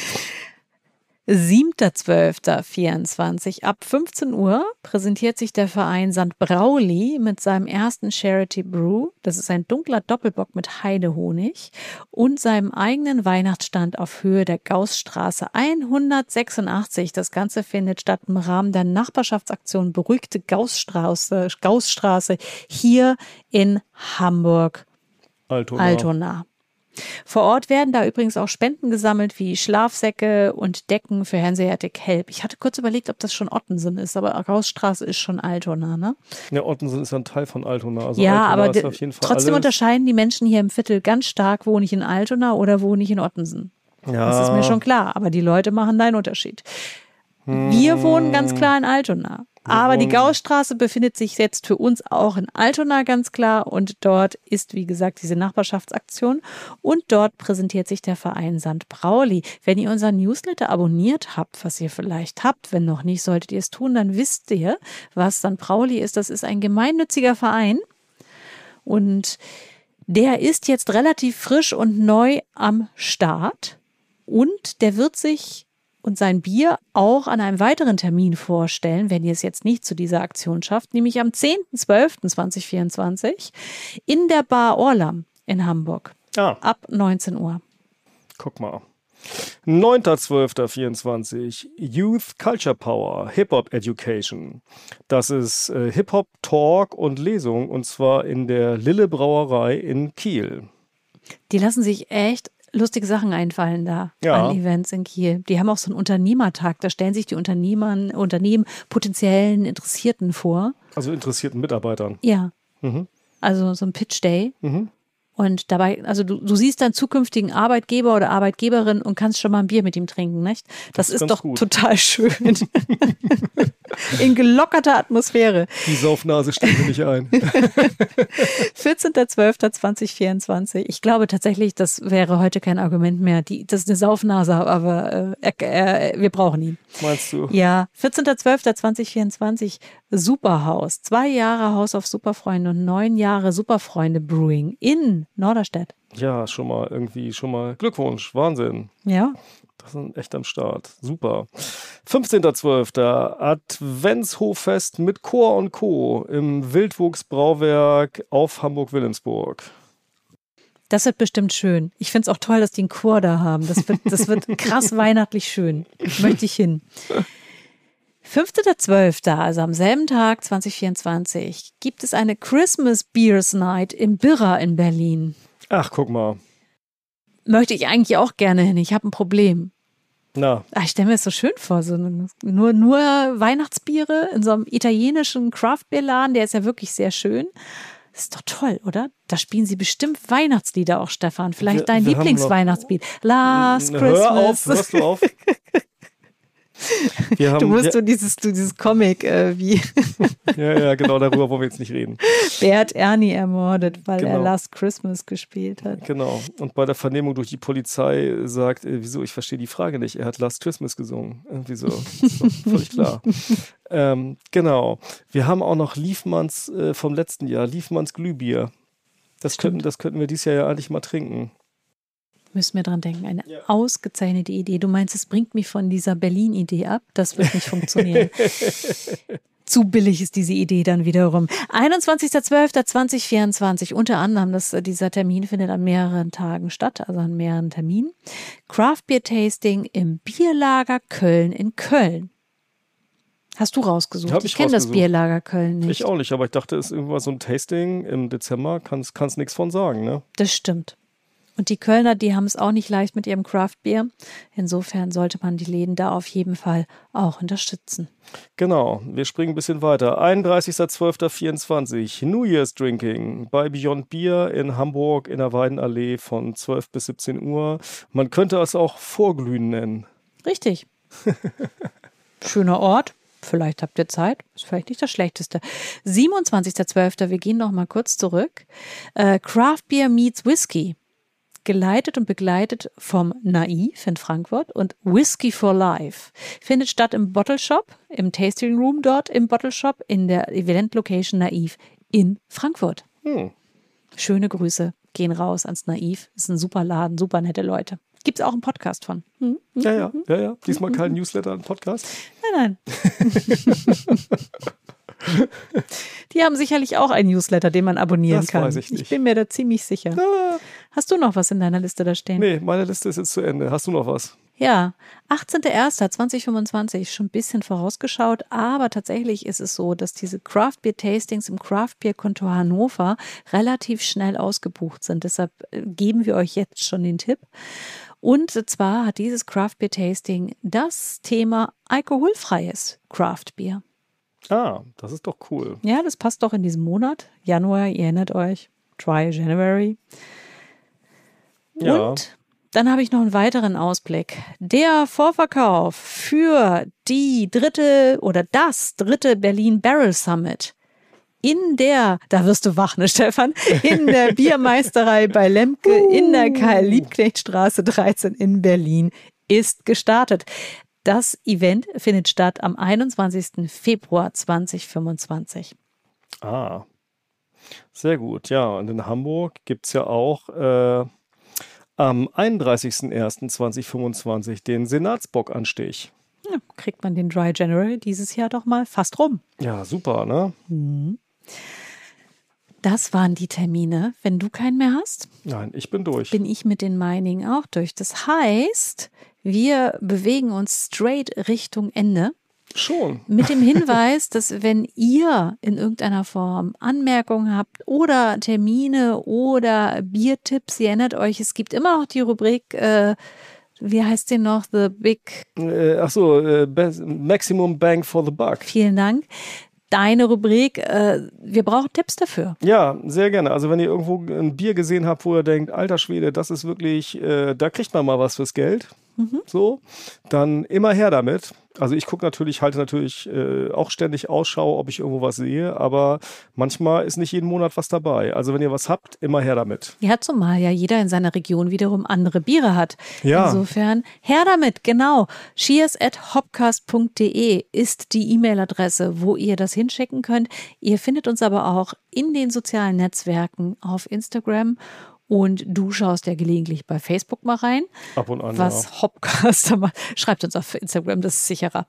siebter zwölfter vierundzwanzig ab fünfzehn Uhr präsentiert sich der Verein Sankt Brauli mit seinem ersten Charity Brew. Das ist ein dunkler Doppelbock mit Heidehonig und seinem eigenen Weihnachtsstand auf Höhe der Gaußstraße hundertsechsundachtzig. Das Ganze findet statt im Rahmen der Nachbarschaftsaktion Beruhigte Gaußstraße, Gaußstraße hier in Hamburg. Altona. Altona. Vor Ort werden da übrigens auch Spenden gesammelt, wie Schlafsäcke und Decken für Hanseatic Help. Ich hatte kurz überlegt, ob das schon Ottensen ist, aber Gaußstraße ist schon Altona, ne? Ja, Ottensen ist ja ein Teil von Altona. Also ja, Altona aber ist de- auf jeden Fall trotzdem alles. unterscheiden die Menschen hier im Viertel ganz stark, wohne ich in Altona oder wohne ich in Ottensen. Ja. Das ist mir schon klar, aber die Leute machen da einen Unterschied. Wir wohnen ganz klar in Altona. Aber die wohnen- Gaußstraße befindet sich jetzt für uns auch in Altona ganz klar und dort ist, wie gesagt, diese Nachbarschaftsaktion und dort präsentiert sich der Verein Sankt Brauli. Wenn ihr unseren Newsletter abonniert habt, was ihr vielleicht habt, wenn noch nicht, solltet ihr es tun, dann wisst ihr, was Sankt Brauli ist. Das ist ein gemeinnütziger Verein und der ist jetzt relativ frisch und neu am Start und der wird sich und sein Bier auch an einem weiteren Termin vorstellen, wenn ihr es jetzt nicht zu dieser Aktion schafft, nämlich am zehnten zwölften zweitausendvierundzwanzig in der Bar Orlam in Hamburg Ah, ab neunzehn Uhr. guck mal. neunter zwölfter vierundzwanzig. Youth Culture Power, Hip-Hop Education. Das ist äh, Hip-Hop, Talk und Lesung und zwar in der Lille Brauerei in Kiel. Die lassen sich echt lustige Sachen einfallen da Ja. an Events in Kiel. Die haben auch so einen Unternehmertag, da stellen sich die Unternehmer, Unternehmen potenziellen Interessierten vor. Also interessierten Mitarbeitern. Ja, Mhm. also so ein Pitch Day. Mhm. Und dabei, also du, du siehst deinen zukünftigen Arbeitgeber oder Arbeitgeberin und kannst schon mal ein Bier mit ihm trinken, nicht? Das, das ist, ist doch gut. Total schön. In gelockerter Atmosphäre. Die Saufnase steht mir nicht ein. vierzehnter zwölfter zweitausendvierundzwanzig. Ich glaube tatsächlich, das wäre heute kein Argument mehr. Die, das ist eine Saufnase, aber äh, äh, wir brauchen ihn. Meinst du? Ja, vierzehnter zwölfter zweitausendvierundzwanzig. Superhaus. Zwei Jahre House of Superfreunde und neun Jahre Superfreunde Brewing in Norderstedt. Ja, schon mal irgendwie, schon mal Glückwunsch. Wahnsinn. Ja. Das sind echt am Start. Super. fünfzehnter zwölfter Adventshoffest mit Chor und Co. im Wildwuchs Brauwerk auf Hamburg-Wilhelmsburg. Das wird bestimmt schön. Ich finde es auch toll, dass die einen Chor da haben. Das wird, das wird krass weihnachtlich schön. Möchte ich hin. fünfzehnter zwölfter, also am selben Tag zweitausendvierundzwanzig, gibt es eine Christmas Beers Night im Birra in Berlin. Ach, guck mal. Möchte ich eigentlich auch gerne hin. Ich habe ein Problem. Na. Ach, ich stelle mir das so schön vor. So nur, nur Weihnachtsbiere in so einem italienischen Craft-Bier-Laden. Der ist ja wirklich sehr schön. Das ist doch toll, oder? Da spielen sie bestimmt Weihnachtslieder auch, Stefan. Vielleicht wir, dein Lieblingsweihnachtslied. Last Hör Christmas. Hör auf, hörst du auf. Wir haben, du musst ja, so dieses, du, dieses Comic äh, wie ja, ja, genau, darüber wollen wir jetzt nicht reden. Bert Ernie ermordet, weil genau. er Last Christmas gespielt hat. Genau. Und bei der Vernehmung durch die Polizei sagt, äh, wieso, ich verstehe die Frage nicht, er hat Last Christmas gesungen. Irgendwie so, ist doch völlig klar. ähm, genau. Wir haben auch noch Liefmanns äh, vom letzten Jahr, Liefmanns Glühbier. Das könnten, das könnten wir dieses Jahr ja eigentlich mal trinken. Müssen wir dran denken. Eine ja. ausgezeichnete Idee. Du meinst, es bringt mich von dieser Berlin-Idee ab? Das wird nicht funktionieren. Zu billig ist diese Idee dann wiederum. einundzwanzigster zwölfter zweitausendvierundzwanzig. Unter anderem, das, dieser Termin findet an mehreren Tagen statt, also an mehreren Terminen. Craft Beer Tasting im Bierlager Köln in Köln. Hast du rausgesucht? Hab ich ich kenne das Bierlager Köln nicht. Ich auch nicht, aber ich dachte, es ist irgendwann so ein Tasting im Dezember. Kannst kannst nichts von sagen, ne? Das stimmt. Und die Kölner, die haben es auch nicht leicht mit ihrem Craft-Bier. Insofern sollte man die Läden da auf jeden Fall auch unterstützen. Genau, wir springen ein bisschen weiter. einunddreißigster zwölfter vierundzwanzig, New Year's Drinking bei Beyond Beer in Hamburg in der Weidenallee von zwölf bis siebzehn Uhr. Man könnte es auch Vorglühen nennen. Richtig. Schöner Ort. Vielleicht habt ihr Zeit, ist vielleicht nicht das Schlechteste. siebenundzwanzigster zwölfter, wir gehen noch mal kurz zurück. Äh, Craft Beer meets Whisky. Geleitet und begleitet vom Naiv in Frankfurt und Whisky for Life. Findet statt im Bottle Shop, im Tasting Room dort im Bottle Shop, in der Event Location Naiv in Frankfurt. Hm. Schöne Grüße, gehen raus ans Naiv. Ist ein super Laden, super nette Leute. Gibt es auch einen Podcast von. Hm? Ja, ja, ja, ja. Diesmal kein Newsletter, ein Podcast. Nein, nein. Die haben sicherlich auch einen Newsletter, den man abonnieren das kann. Weiß ich, nicht. Ich bin mir da ziemlich sicher. Ah. Hast du noch was in deiner Liste da stehen? Nee, meine Liste ist jetzt zu Ende. Hast du noch was? Ja, achtzehnter erster zweitausendfünfundzwanzig, schon ein bisschen vorausgeschaut, aber tatsächlich ist es so, dass diese Craft Beer Tastings im Craft Beer Kontor Hannover relativ schnell ausgebucht sind. Deshalb geben wir euch jetzt schon den Tipp. Und zwar hat dieses Craft Beer Tasting das Thema alkoholfreies Craft Beer. Ah, das ist doch cool. Ja, das passt doch in diesem Monat. Januar, ihr erinnert euch. Dry January. Ja. Und dann habe ich noch einen weiteren Ausblick. Der Vorverkauf für die dritte oder das dritte Berlin Barrel Summit in der, da wirst du wach, ne Stefan, in der Biermeisterei bei Lemke in der Karl-Liebknecht-Straße dreizehn in Berlin ist gestartet. Das Event findet statt am einundzwanzigsten Februar zweitausendfünfundzwanzig. Ah, sehr gut. Ja, und in Hamburg gibt es ja auch äh, am einunddreißigsten ersten zweitausendfünfundzwanzig den Senatsbockanstich. Ja, kriegt man den Dry January dieses Jahr doch mal fast rum. Ja, super, ne? Mhm. Das waren die Termine. Wenn du keinen mehr hast, nein, ich bin durch. Bin ich mit den Mining auch durch. Das heißt, wir bewegen uns straight Richtung Ende. Schon. Mit dem Hinweis, dass wenn ihr in irgendeiner Form Anmerkungen habt oder Termine oder Biertipps, ihr erinnert euch, es gibt immer noch die Rubrik, äh, wie heißt die noch? The Big... Äh, ach so, äh, Maximum Bang for the Buck. Vielen Dank. deine Rubrik. Äh, wir brauchen Tipps dafür. Ja, sehr gerne. Also wenn ihr irgendwo ein Bier gesehen habt, wo ihr denkt, alter Schwede, das ist wirklich, äh, da kriegt man mal was fürs Geld. Mhm. So, dann immer her damit. Also ich gucke natürlich, halte natürlich äh, auch ständig Ausschau, ob ich irgendwo was sehe, aber manchmal ist nicht jeden Monat was dabei. Also wenn ihr was habt, immer her damit. Ja, zumal ja jeder in seiner Region wiederum andere Biere hat. Ja. Insofern her damit, genau. cheers at hopcast punkt de ist die E-Mail-Adresse, wo ihr das hinschicken könnt. Ihr findet uns aber auch in den sozialen Netzwerken auf Instagram. Und du schaust ja gelegentlich bei Facebook mal rein. Ab und an, was ja. Hopcast macht. Schreibt uns auf Instagram, das ist sicherer.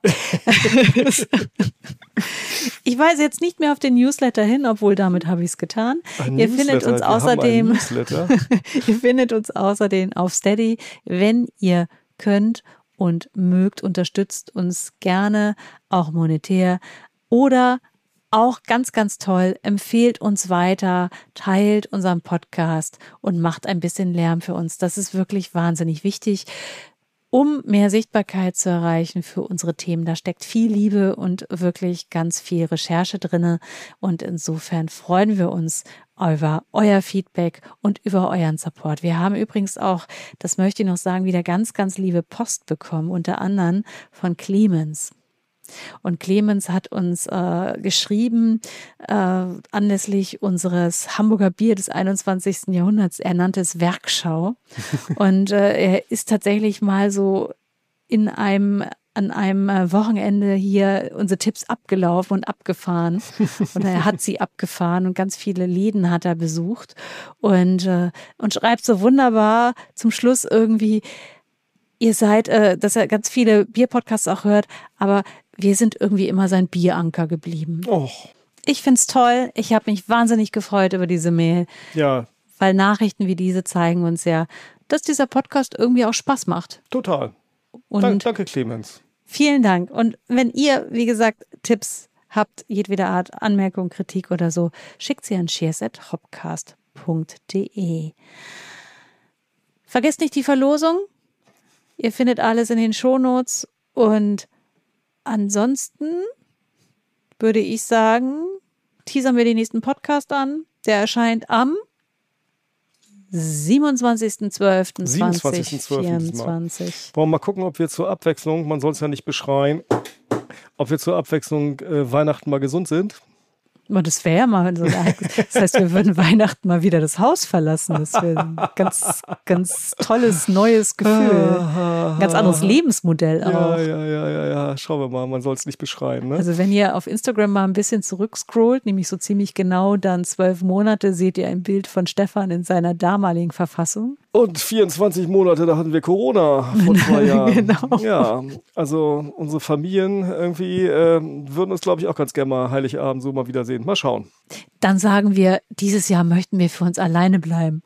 Ich weise jetzt nicht mehr auf den Newsletter hin, obwohl damit habe ich es getan. Ein ihr findet uns Wir außerdem, Newsletter. ihr findet uns außerdem auf Steady, wenn ihr könnt und mögt, unterstützt uns gerne, auch monetär oder auch ganz, ganz toll, empfehlt uns weiter, teilt unseren Podcast und macht ein bisschen Lärm für uns. Das ist wirklich wahnsinnig wichtig, um mehr Sichtbarkeit zu erreichen für unsere Themen. Da steckt viel Liebe und wirklich ganz viel Recherche drin. Und insofern freuen wir uns über euer Feedback und über euren Support. Wir haben übrigens auch, das möchte ich noch sagen, wieder ganz, ganz liebe Post bekommen, unter anderem von Clemens. Und Clemens hat uns äh, geschrieben, äh, anlässlich unseres Hamburger Bier des einundzwanzigsten Jahrhunderts, er nannte es Werkschau. Und äh, er ist tatsächlich mal so in einem, an einem Wochenende hier unsere Tipps abgelaufen und abgefahren. Und er hat sie abgefahren und ganz viele Läden hat er besucht. Und, äh, und schreibt so wunderbar zum Schluss irgendwie, ihr seid, äh, dass er ganz viele Bierpodcasts auch hört, aber wir sind irgendwie immer sein Bieranker geblieben. Oh. Ich find's toll. Ich habe mich wahnsinnig gefreut über diese Mail. Ja. Weil Nachrichten wie diese zeigen uns ja, dass dieser Podcast irgendwie auch Spaß macht. Total. Und Dank, danke, Clemens. Vielen Dank. Und wenn ihr, wie gesagt, Tipps habt, jedweder Art, Anmerkung, Kritik oder so, schickt sie an cheers at hopcast punkt de. Vergesst nicht die Verlosung. Ihr findet alles in den Shownotes und ansonsten würde ich sagen, teasern wir den nächsten Podcast an. Der erscheint am siebenundzwanzigsten zwölften zweitausendvierundzwanzig. Wollen wir mal gucken, ob wir zur Abwechslung, man soll es ja nicht beschreien, ob wir zur Abwechslung äh, Weihnachten mal gesund sind. Das wäre ja mal so ein Ereignis. Das heißt, wir würden Weihnachten mal wieder das Haus verlassen. Das wäre ein ganz, ganz tolles, neues Gefühl. Ein ganz anderes Lebensmodell auch. Ja, ja, ja, ja, ja. Schauen wir mal, man soll es nicht beschreiben. Ne? Also wenn ihr auf Instagram mal ein bisschen zurückscrollt, nämlich so ziemlich genau dann zwölf Monate, seht ihr ein Bild von Stefan in seiner damaligen Verfassung. Und vierundzwanzig Monate, da hatten wir Corona vor zwei Jahren. Genau. Ja, also unsere Familien irgendwie äh, würden uns, glaube ich, auch ganz gerne mal Heiligabend so mal wiedersehen. Mal schauen. Dann sagen wir, dieses Jahr möchten wir für uns alleine bleiben.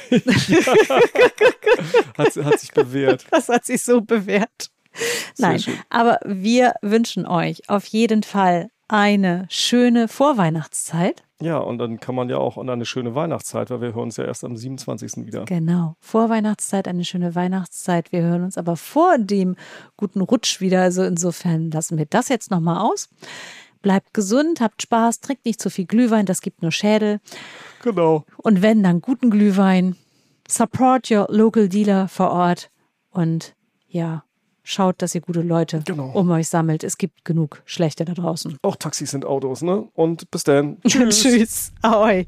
hat, hat sich bewährt. Das hat sich so bewährt. Nein, aber wir wünschen euch auf jeden Fall eine schöne Vorweihnachtszeit. Ja, und dann kann man ja auch und eine schöne Weihnachtszeit, weil wir hören uns ja erst am siebenundzwanzigsten wieder. Genau, Vorweihnachtszeit, eine schöne Weihnachtszeit. Wir hören uns aber vor dem guten Rutsch wieder. Also insofern lassen wir das jetzt nochmal aus. Bleibt gesund, habt Spaß, trinkt nicht zu viel Glühwein, das gibt nur Schädel. Genau. Und wenn, dann guten Glühwein. Support your local dealer vor Ort. Und ja, schaut, dass ihr gute Leute genau. um euch sammelt. Es gibt genug Schlechte da draußen. Auch Taxis sind Autos, ne? Und bis dann. Tschüss. Tschüss. Ahoi.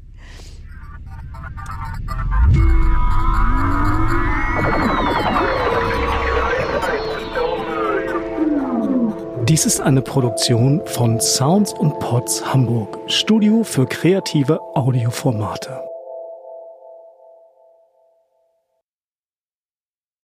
Dies ist eine Produktion von Sounds und Pods Hamburg, Studio für kreative Audioformate.